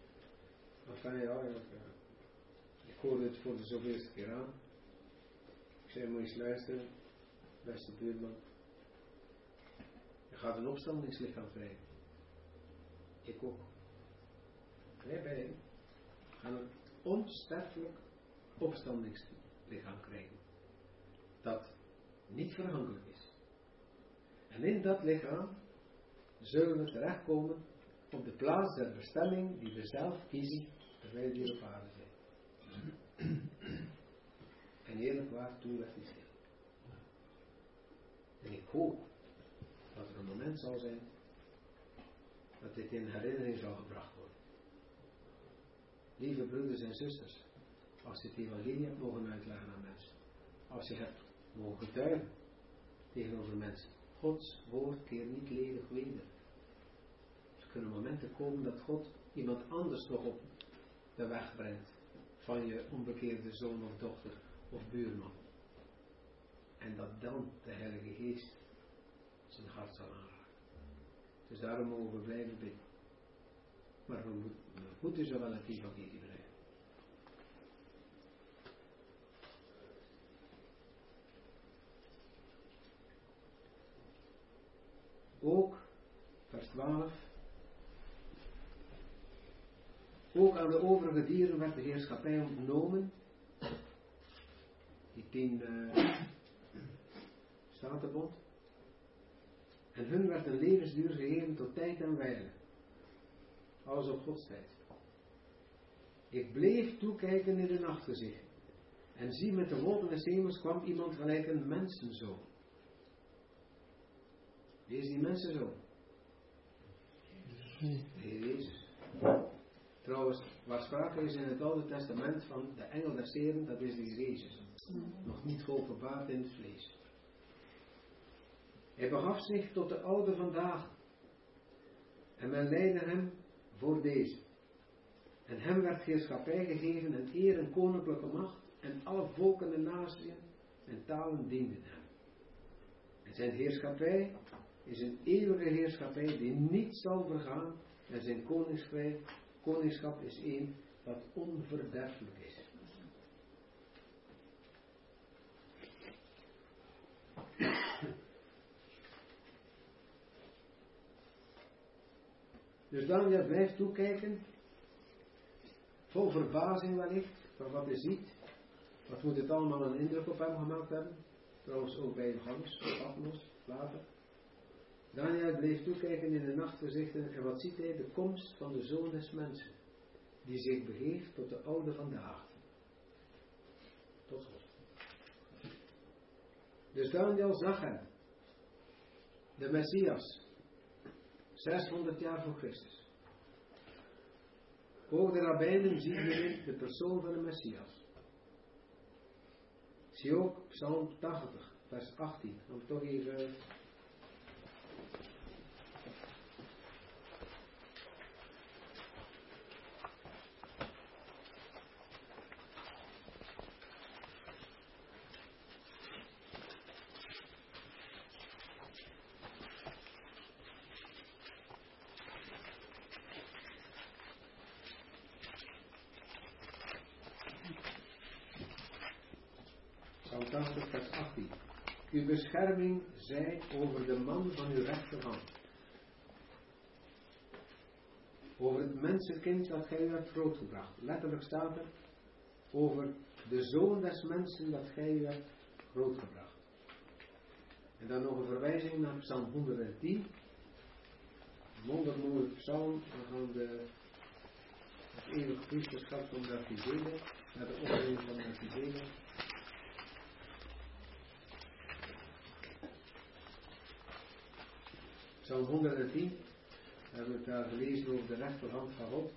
Ik hoorde het voor de zoveelste keer aan. Ik zei, moet je eens luisteren, beste buurman. Je gaat een opstandingslichaam krijgen. Ik ook. Wij beiden gaan een onsterfelijk opstandingslichaam krijgen. Dat niet vergankelijk is. En in dat lichaam zullen we terechtkomen op de plaats der bestemming die we zelf kiezen terwijl we hier op aarde zijn. En eerlijk waar, toen werd hij stil. En ik hoop dat er een moment zal zijn dat dit in herinnering zal gebracht worden. Lieve broeders en zusters, als je het evangelie hebt mogen uitleggen aan mensen, als je hebt mogen getuigen tegenover mensen, Gods woord keert niet ledig weder. Er kunnen momenten komen dat God iemand anders nog op de weg brengt van je onbekeerde zoon of dochter of buurman. En dat dan de Heilige Geest zijn hart zal aanraken. Dus daarom mogen we blijven bidden. Maar we moeten zo wel het evangelie brengen. Ook, vers 12, ook aan de overige dieren werd de heerschappij ontnomen. Die 10 statenbond. En hun werd een levensduur gegeven tot tijd en wijle. Alles op Gods tijd. Ik bleef toekijken in de nachtgezicht. En zie, met de wolken des hemels kwam iemand gelijk een mensenzoon. Wie is die mensenzoon? De Heer Jezus. Trouwens, waar sprake is in het Oude Testament van de engel des Heren, dat is de Heer Jezus. Nog niet geopenbaard in het vlees. Hij begaf zich tot de oude vandaag. En men leidde hem voor deze. En hem werd heerschappij gegeven en eer en koninklijke macht. En alle volken en naties en talen dienden hem. En zijn heerschappij is een eeuwige heerschappij die niet zal vergaan. En zijn koningschap is één dat onverderfelijk is. Dus Daniel blijft toekijken, vol verbazing wellicht, van wat hij ziet. Wat moet het allemaal een indruk op hem gemaakt hebben? Trouwens ook bij Johannes, Patmos, later. Daniel bleef toekijken in de nachtgezichten en wat ziet hij? De komst van de Zoon des Mensen, die zich begeeft tot de oude vandaag. Tot God. Dus Daniel zag hem, de Messias, 600 jaar voor Christus. Ook de rabbijnen zien hierin de persoon van de Messias. Zie ook Psalm 80, vers 18. Om toch even... Psalm 80, vers 18. Uw bescherming zij over de man van uw rechterhand. Over het mensenkind dat gij u hebt grootgebracht. Letterlijk staat er over de zoon des mensen dat gij u hebt grootgebracht. En dan nog een verwijzing naar Psalm 110. Een wondermooie psalm aangaande het eeuwige priesterschap van Melchizedek, naar de opleiding van Melchizedek. Psalm 110, hebben we het daar gelezen over de rechterhand van God.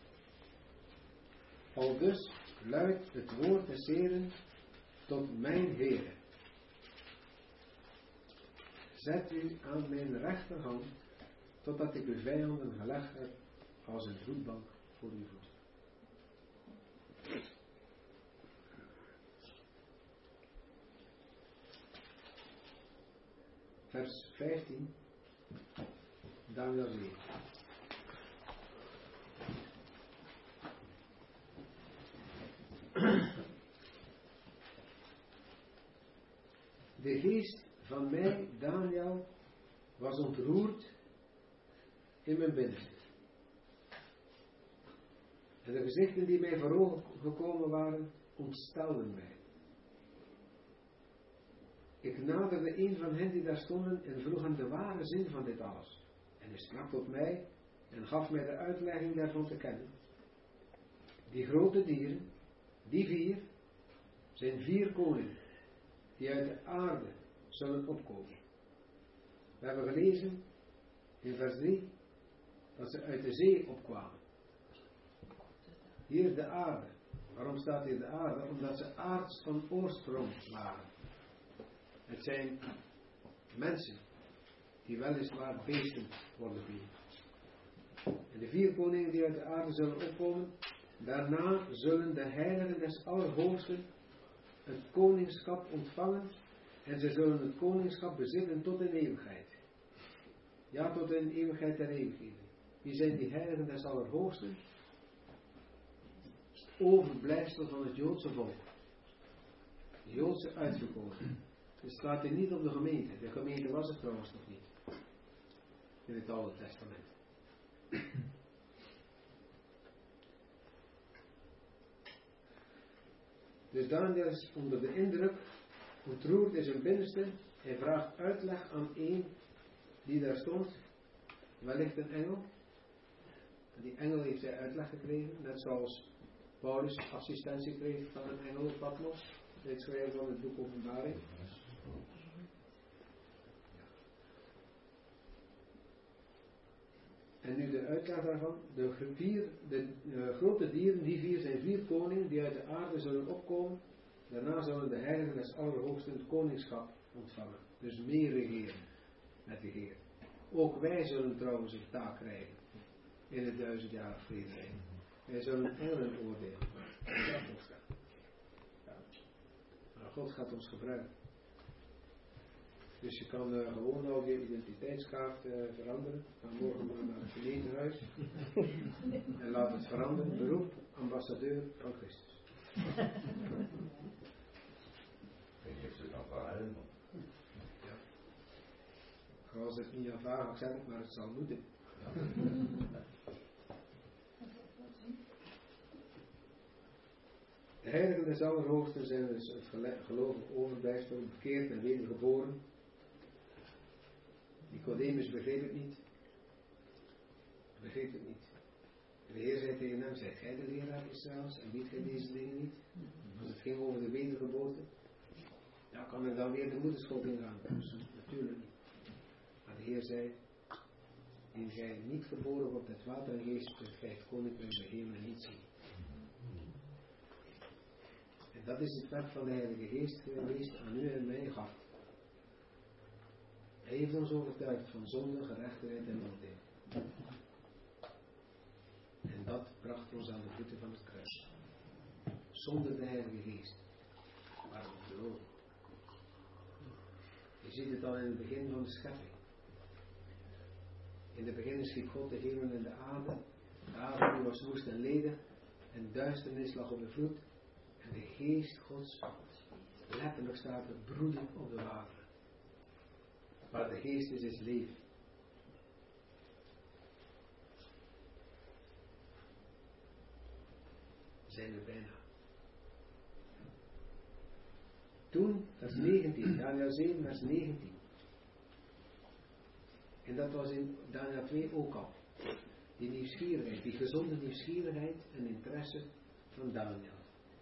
Aldus luidt het woord des Heeren tot mijn Heere. Zet u aan mijn rechterhand totdat ik uw vijanden gelegd heb als een voetbank voor uw voeten. Vers 15, Daniel 9. De geest van mij, Daniel, was ontroerd in mijn binnenste. En de gezichten die mij voor ogen gekomen waren, ontstelden mij. Ik naderde een van hen die daar stonden en vroeg hem de ware zin van dit alles. En hij sprak tot mij en gaf mij de uitlegging daarvan te kennen. Die grote dieren, die 4, zijn 4 koningen, die uit de aarde zullen opkomen. We hebben gelezen in vers 3 dat ze uit de zee opkwamen. Hier de aarde. Waarom staat hier de aarde? Omdat ze aards van oorsprong waren. Het zijn mensen die weliswaar beesten worden genoemd. En de 4 koningen die uit de aarde zullen opkomen, daarna zullen de heiligen des Allerhoogsten het koningschap ontvangen en ze zullen het koningschap bezitten tot in eeuwigheid. Ja, tot in eeuwigheid der eeuwigheden. Wie zijn die heiligen des Allerhoogsten? Overblijfsel van het Joodse volk. De Joodse uitverkoren. Het staat hier niet op de gemeente. De gemeente was het trouwens nog niet. In het Oude Testament. Dus Daniel is onder de indruk, ontroerd in zijn binnenste. Hij vraagt uitleg aan een die daar stond. Wellicht een engel. En die engel heeft hij uitleg gekregen. Net zoals Paulus assistentie kreeg van een engel op Patmos. Dit schrijven van het boek Openbaring. En nu de uitleg daarvan. De grote dieren, die 4 zijn 4 koningen die uit de aarde zullen opkomen. Daarna zullen de heiligen des Allerhoogsten het koningschap ontvangen. Dus meer regeren met de Heer. Ook wij zullen trouwens een taak krijgen in het 1000-jarig vrederijk. Wij zullen engelen oordelen. Dat is ja. Maar God gaat ons gebruiken. Dus je kan gewoon al je identiteitskaart veranderen. Ga morgen maar naar het gemeentehuis. En laat het veranderen. Beroep ambassadeur van Christus. Ik weet niet of ze het aanvaarden. Ja. Als het niet aanvaarden, accent, maar het zal moeten. De heiligen des Allerhoogsten zijn dus het gelovig overblijfsel, bekeerd en wedergeboren. Nicodemus begreep het niet. Begreep het niet. En de Heer zei tegen hem, zijt gij de leraar Israëls en weet gij deze dingen niet? Als het ging over de wedergeboorte, dan kan men dan weer de moederschool ingaan. Dus, natuurlijk niet. Maar de Heer zei, indien gij niet geboren wordt met water en geest, zult gij het koninkrijk der hemelen niet zien. En dat is het werk van de Heilige Geest geweest aan u en mijn hart. Hij heeft ons overtuigd van zonde, gerechtigheid en oordeel. En dat bracht ons aan de voeten van het kruis. Zonder de Heilige Geest waren we verloren. Je ziet het al in het begin van de schepping. In het begin schiep God de hemel en de aarde. De aarde was woest en ledig en duisternis lag op de vloed. En de geest Gods, letterlijk staat er, broedde op de wateren. Maar de geest is leven. Zijn we bijna. Toen, vers 19, Daniel 7, vers 19. En dat was in Daniel 2 ook al. Die nieuwsgierigheid, die gezonde nieuwsgierigheid en interesse van Daniel.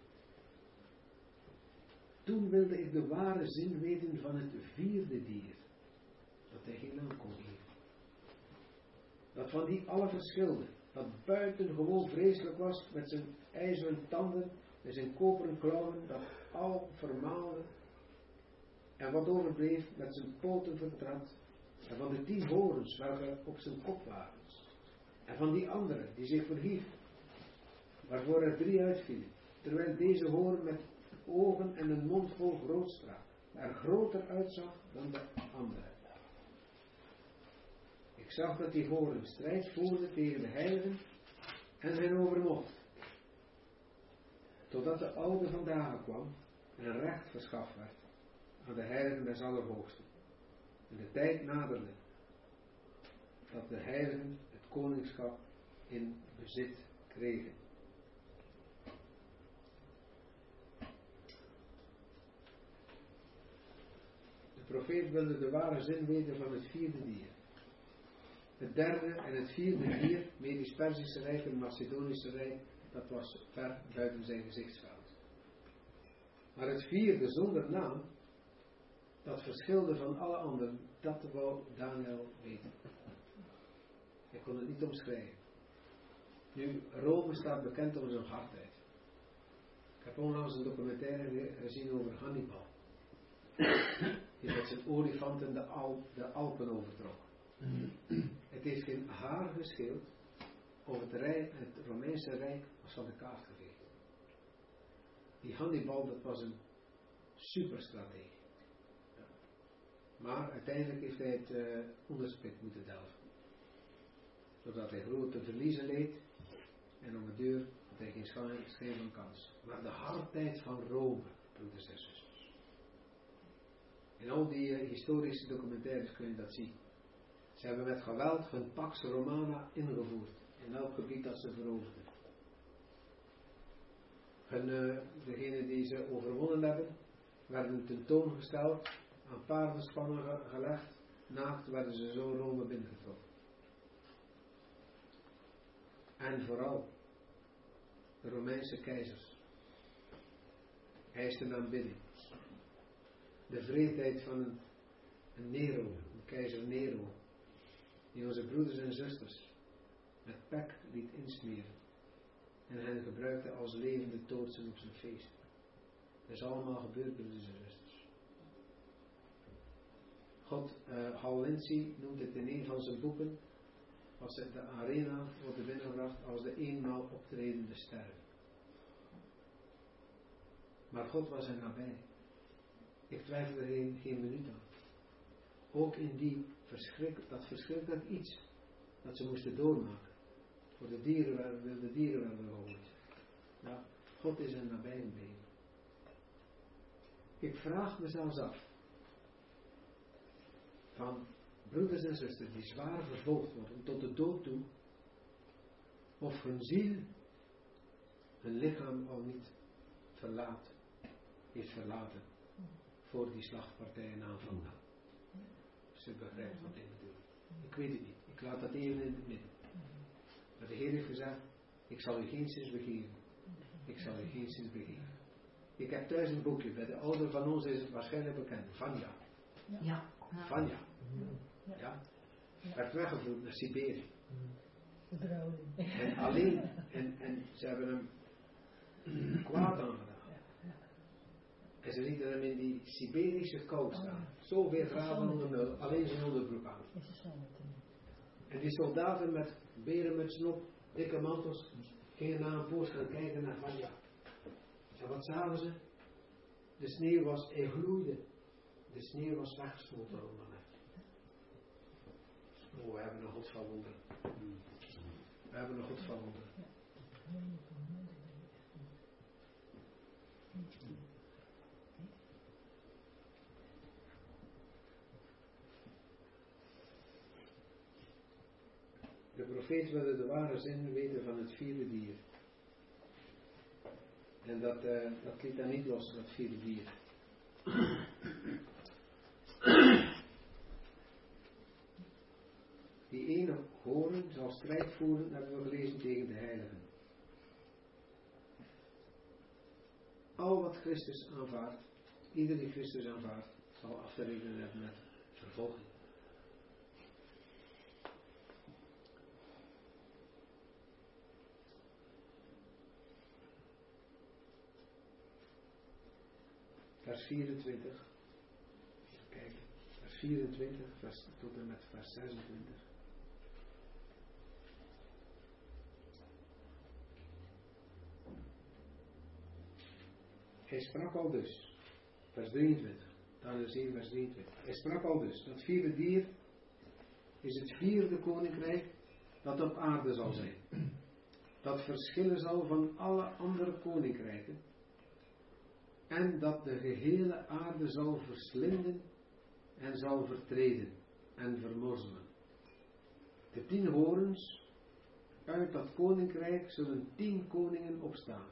Toen wilde ik de ware zin weten van het 4e dier. Dat hij geen naam kon geven. Dat van die alle verschilde. Dat buitengewoon vreselijk was met zijn ijzeren tanden en zijn koperen klauwen. Dat al vermaalde. En wat overbleef met zijn poten vertrad. En van de 10 horens welke op zijn kop waren. En van die andere die zich verhief, waarvoor er 3 uitvielen. Terwijl deze hoorn met ogen en een mond vol groot sprak, er groter uitzag dan de andere. Ik zag dat die hoorn strijd voerde tegen de heiligen en hen overmocht. Totdat de oude van dagen kwam en recht verschaft werd aan de heiligen des Allerhoogsten. En de tijd naderde dat de heiligen het koningschap in bezit kregen. De profeet wilde de ware zin weten van het 4e dier. Het 3e en het 4e dier, Medisch-Perzische Rijk en Macedonische Rijk, dat was ver buiten zijn gezichtsveld. Maar het 4e zonder naam, dat verschilde van alle anderen, dat wou Daniel weten. Hij kon het niet omschrijven. Nu, Rome staat bekend om zijn hardheid. Ik heb onlangs een documentaire gezien over Hannibal. Die met zijn olifanten de Alpen overtrok. Het heeft geen haar gescheeld of het Romeinse Rijk was van de kaart geveegd. Die Hannibal, dat was een superstratege. Maar uiteindelijk heeft hij het onderspit moeten delven. Zodat hij grote verliezen leed en om het duur had hij geen schijn van kans. Maar de hardheid van Rome, broeders en zusters. In al die historische documentaires kun je dat zien. Ze hebben met geweld hun Pax Romana ingevoerd in elk gebied dat ze veroverden. Degenen die ze overwonnen hebben, werden tentoongesteld, aan paardenspannen gelegd, naakt werden ze zo Rome binnengetrokken. En vooral de Romeinse keizers eisten aanbidding. De vreedheid van een Nero, een keizer Nero, die onze broeders en zusters met pek liet insmeren en hen gebruikte als levende toortsen op zijn feest. Dat is allemaal gebeurd, broeders en zusters. Hal Lindsey noemt het in een van zijn boeken, als de arena wordt binnengebracht als de eenmaal optredende sterren. Maar God was er nabij. Ik twijfel er geen minuut aan. Ook in dat verschrikkelijk iets dat ze moesten doormaken. Voor de wilde dieren werden gehoord. Ja, God is er nabij in benen. Ik vraag me zelfs af. Van broeders en zusters die zwaar vervolgd worden tot de dood toe. Of hun ziel hun lichaam al niet heeft verlaten. Voor die slagpartijen aanvangen. Dus je begrijpt wat ik bedoel. Ik weet het niet. Ik laat dat even in het midden. Maar de Heer heeft gezegd, ik zal u geen zins begeven. Ik zal u geen zins begeven. Ik heb thuis een boekje, bij de ouderen van ons is het waarschijnlijk bekend. Vanja. Ja. Vanja. Ja. Werd weggevoerd naar Siberië. En alleen, en ze hebben hem kwaad aangedaan. En ze lieten hem in die Siberische kou staan. Zoveel graden onder nul, alleen zijn onderbroek aan. En die soldaten met berenmutsen op, dikke mantels, gingen naar een poos gaan kijken naar Vanja. En wat zagen ze? De sneeuw hij gloeide. De sneeuw was weggesmolten onder hem. Oh, we hebben een God van wonderen. We hebben een God van wonderen. De profeet wilde de ware zin weten van het 4e dier. En dat liet hij niet los, dat 4e dier. Die ene hoorn zal strijd voeren, hebben we gelezen, tegen de heiligen. Al wat Christus aanvaardt, ieder die Christus aanvaardt, zal af te rekenen hebben met vervolging. Vers 24. Kijk, vers 24 tot en met vers 26. Hij sprak al dus, vers 23, Daniel 7 vers 23. Hij sprak al dus, dat vierde dier is het vierde koninkrijk dat op aarde zal zijn. Dat verschillen zal van alle andere koninkrijken. En dat de gehele aarde zal verslinden en zal vertreden en vermorzelen. De 10 horens uit dat koninkrijk zullen 10 koningen opstaan.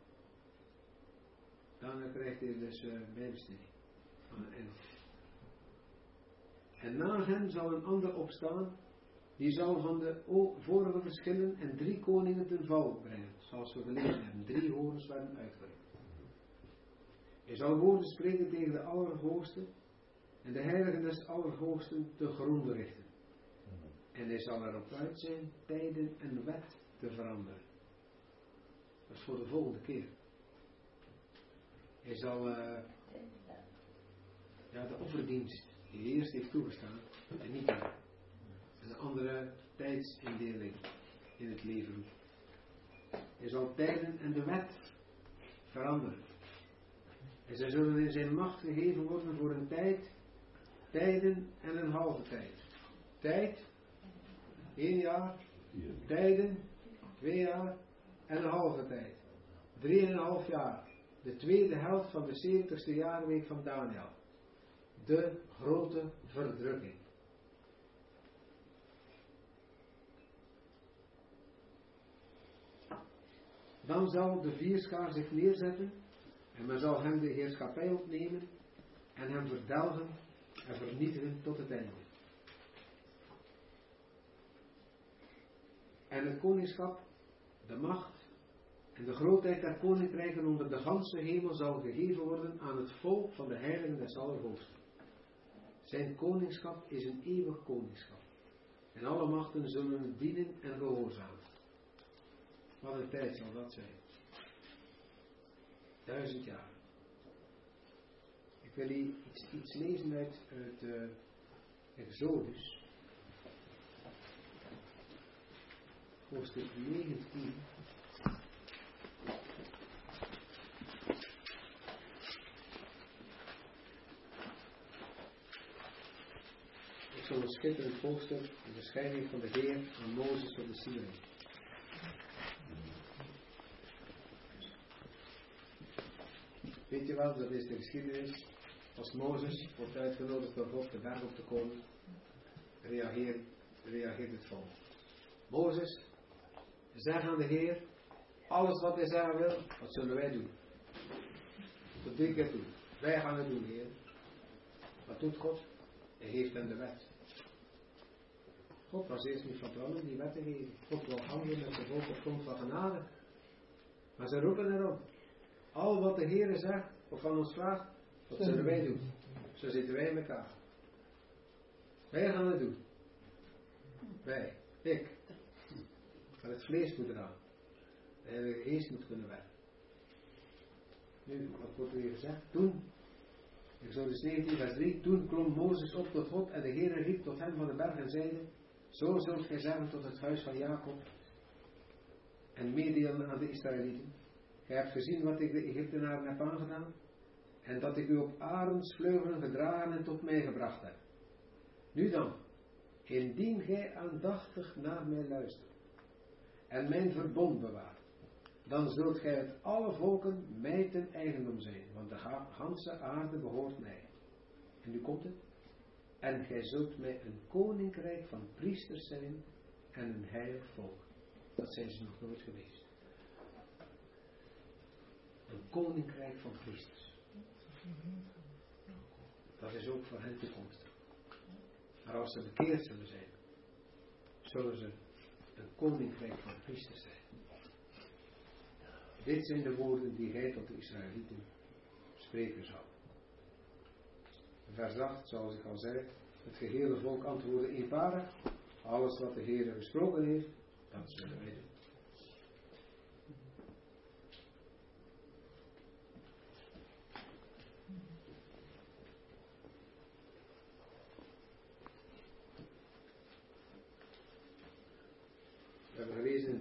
Daarna krijgt hij dus bijbestudie van een engel. En na hem zal een ander opstaan, die zal van de vorige verschillen en 3 koningen ten val brengen. Zoals we gelezen hebben, 3 horens werden uitgeroeid. Hij zal woorden spreken tegen de Allerhoogste en de heiligen des Allerhoogsten te gronde richten. En hij zal erop uit zijn tijden en wet te veranderen. Dat is voor de volgende keer. Hij zal de offerdienst die eerst heeft toegestaan en niet meer. En een andere tijdsindeling in het leven roepen. Hij zal tijden en de wet veranderen. En zij zullen in zijn macht gegeven worden voor een tijd, tijden en een halve tijd. Tijd, 1 jaar, tijden, 2 jaar en een halve tijd. 3,5 jaar. De tweede helft van de 70ste jaarweek van Daniel. De grote verdrukking. Dan zal de vierschaar zich neerzetten en men zal hem de heerschappij opnemen en hem verdelgen en vernietigen tot het einde. En het koningschap, de macht en de grootheid der koninkrijken onder de ganse hemel zal gegeven worden aan het volk van de heiligen des Allerhoogsten. Zijn koningschap is een eeuwig koningschap. En alle machten zullen het dienen en gehoorzamen. Wat een tijd zal dat zijn. 1000 jaar. Ik wil hier iets lezen uit Exodus. Hoofdstuk 19. Zo'n schitterend hoofdstuk, de verschijning van de Heer aan Mozes op de Sinaï. Weet je wel, dat is de geschiedenis. Als Mozes wordt uitgenodigd door God de berg op te komen, reageert het volk. Mozes, zeg aan de Heer, alles wat hij zeggen wil, wat zullen wij doen? Tot 3 keer toe. Wij gaan het doen, Heer. Wat doet God? Hij geeft hem de wet. God was eerst niet van plan om die wet te geven. God wil handelen met zijn volk op grond van genade. Maar ze roepen erop. Al wat de Heer zegt, of van ons vraagt, wat zullen wij doen? Zo zitten wij in elkaar. Wij gaan het doen. Wij, ik. Maar het vlees moet eraan. De Heilige Geest moet kunnen werken. Nu, wat wordt er hier gezegd? Toen, Exodus 19 vers 3, toen klom Mozes op tot God en de Heer riep tot hem van de berg en zeide, zo zult gij zeggen tot het huis van Jacob en meedelen aan de Israëlieten. Gij hebt gezien wat ik de Egyptenaren heb aangedaan en dat ik u op arendsvleugelen gedragen en tot mij gebracht heb. Nu dan, indien gij aandachtig naar mij luistert en mijn verbond bewaart, dan zult gij uit alle volken mij ten eigendom zijn, want de ganse aarde behoort mij. En nu komt het. En gij zult mij een koninkrijk van priesters zijn en een heilig volk. Dat zijn ze nog nooit geweest. Een koninkrijk van priesters. Dat is ook voor hen toekomstig. Maar als ze bekeerd zullen zijn, zullen ze een koninkrijk van priesters zijn. Dit zijn de woorden die gij tot de Israëlieten spreken zou. Vers 8, zoals ik al zei, het gehele volk antwoordde eenparig, alles wat de Heer gesproken heeft, dat zullen wij doen.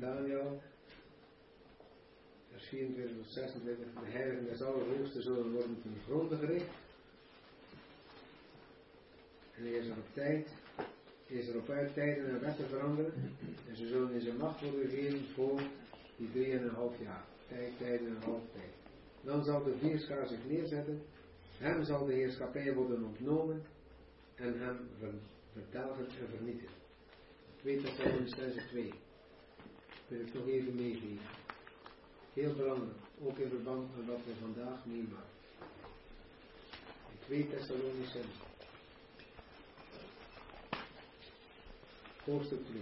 Daniel, vers 24 tot 26, de heiligen des Allerhoogsten zullen worden ten gronde gericht. En hij is er op uit tijden en wetten veranderen. En ze zullen in zijn macht worden gegeven voor die 3,5 jaar. Tijden en half tijd. Dan zal de vierschaar zich neerzetten. Hem zal de heerschappij worden ontnomen. En hem verdelgen en vernietigen. 2 Thessalonicenzen 2. Wil ik toch even meegeven. Heel belangrijk. Ook in verband met wat we vandaag meemaken. In 2 Thessalonicenzen. Hoofdstuk 2.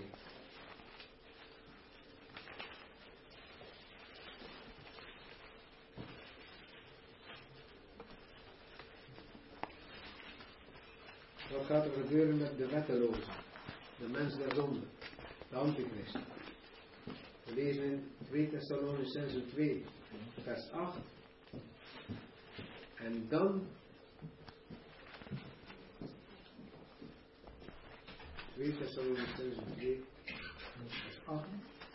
Wat gaat er gebeuren met de wettelozen, de mens der zonde, de antichrist? We lezen in 2 Thessalonicenzen 2, vers 8. En dan 2 Thessalonicenzen 2, vers 8.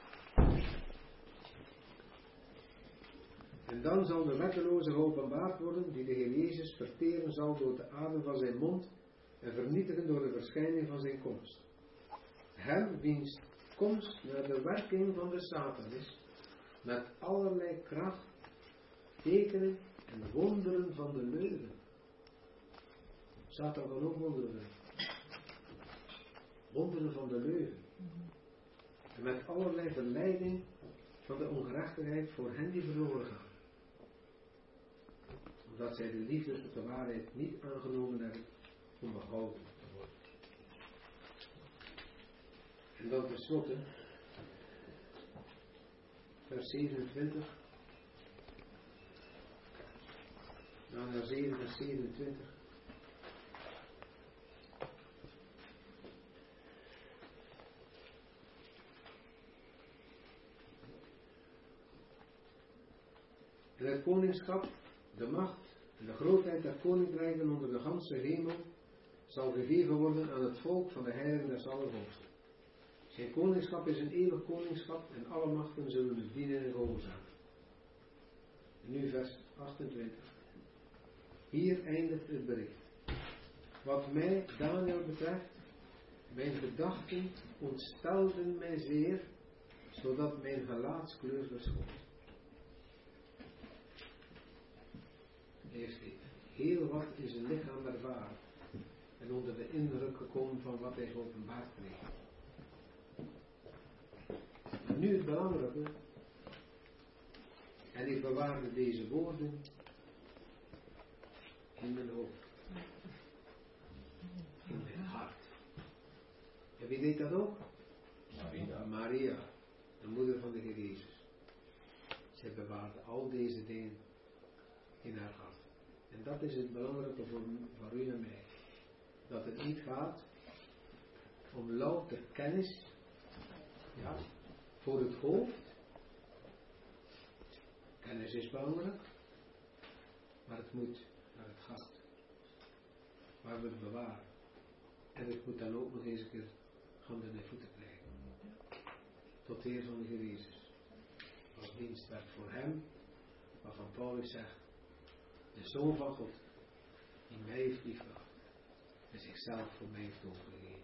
En dan zal de wetteloze geopenbaard worden, die de Heer Jezus verteren zal door de adem van zijn mond en vernietigen door de verschijning van zijn komst. Hem wiens komst naar de werking van de Satan is, met allerlei kracht, tekenen en wonderen van de leugen. Satan kan ook wonderen doen. Wonderen van de leugen. En met allerlei verleiding van de ongerechtigheid voor hen die verloren gaan. Omdat zij de liefde tot de waarheid niet aangenomen hebben om behouden te worden. En dan tenslotte, vers 27. Daniel 7, vers 27. En het koningschap, de macht en de grootheid der koninkrijken onder de ganse hemel zal gegeven worden aan het volk van de heiligen des Allerhoogsten. Zijn koningschap is een eeuwig koningschap en alle machten zullen het dienen en gehoorzamen. En nu vers 28. Hier eindigt het bericht. Wat mij, Daniel, betreft, mijn gedachten ontstelden mij zeer, zodat mijn gelaatskleur verschoot. Eerst dit. Heel wat in zijn lichaam ervaren en onder de indruk gekomen van wat hij geopenbaard kreeg. Maar nu het belangrijke, en ik bewaarde deze woorden in mijn hoofd, in mijn hart. En wie deed dat ook? Maria, de moeder van de Heer Jezus. Zij bewaarde al deze dingen in haar hart. En dat is het belangrijke voor u en mij. Dat het niet gaat om louter kennis, ja, voor het hoofd. Kennis is belangrijk, maar het moet naar het hart, waar we het bewaren. En het moet dan ook nog eens een keer handen en voeten krijgen. Tot de Heer van de Heer Jezus. Als dienstwerk voor hem, waarvan Paulus zegt, de Zoon van God, die mij heeft liefgehad en zichzelf voor mij heeft overgegeven.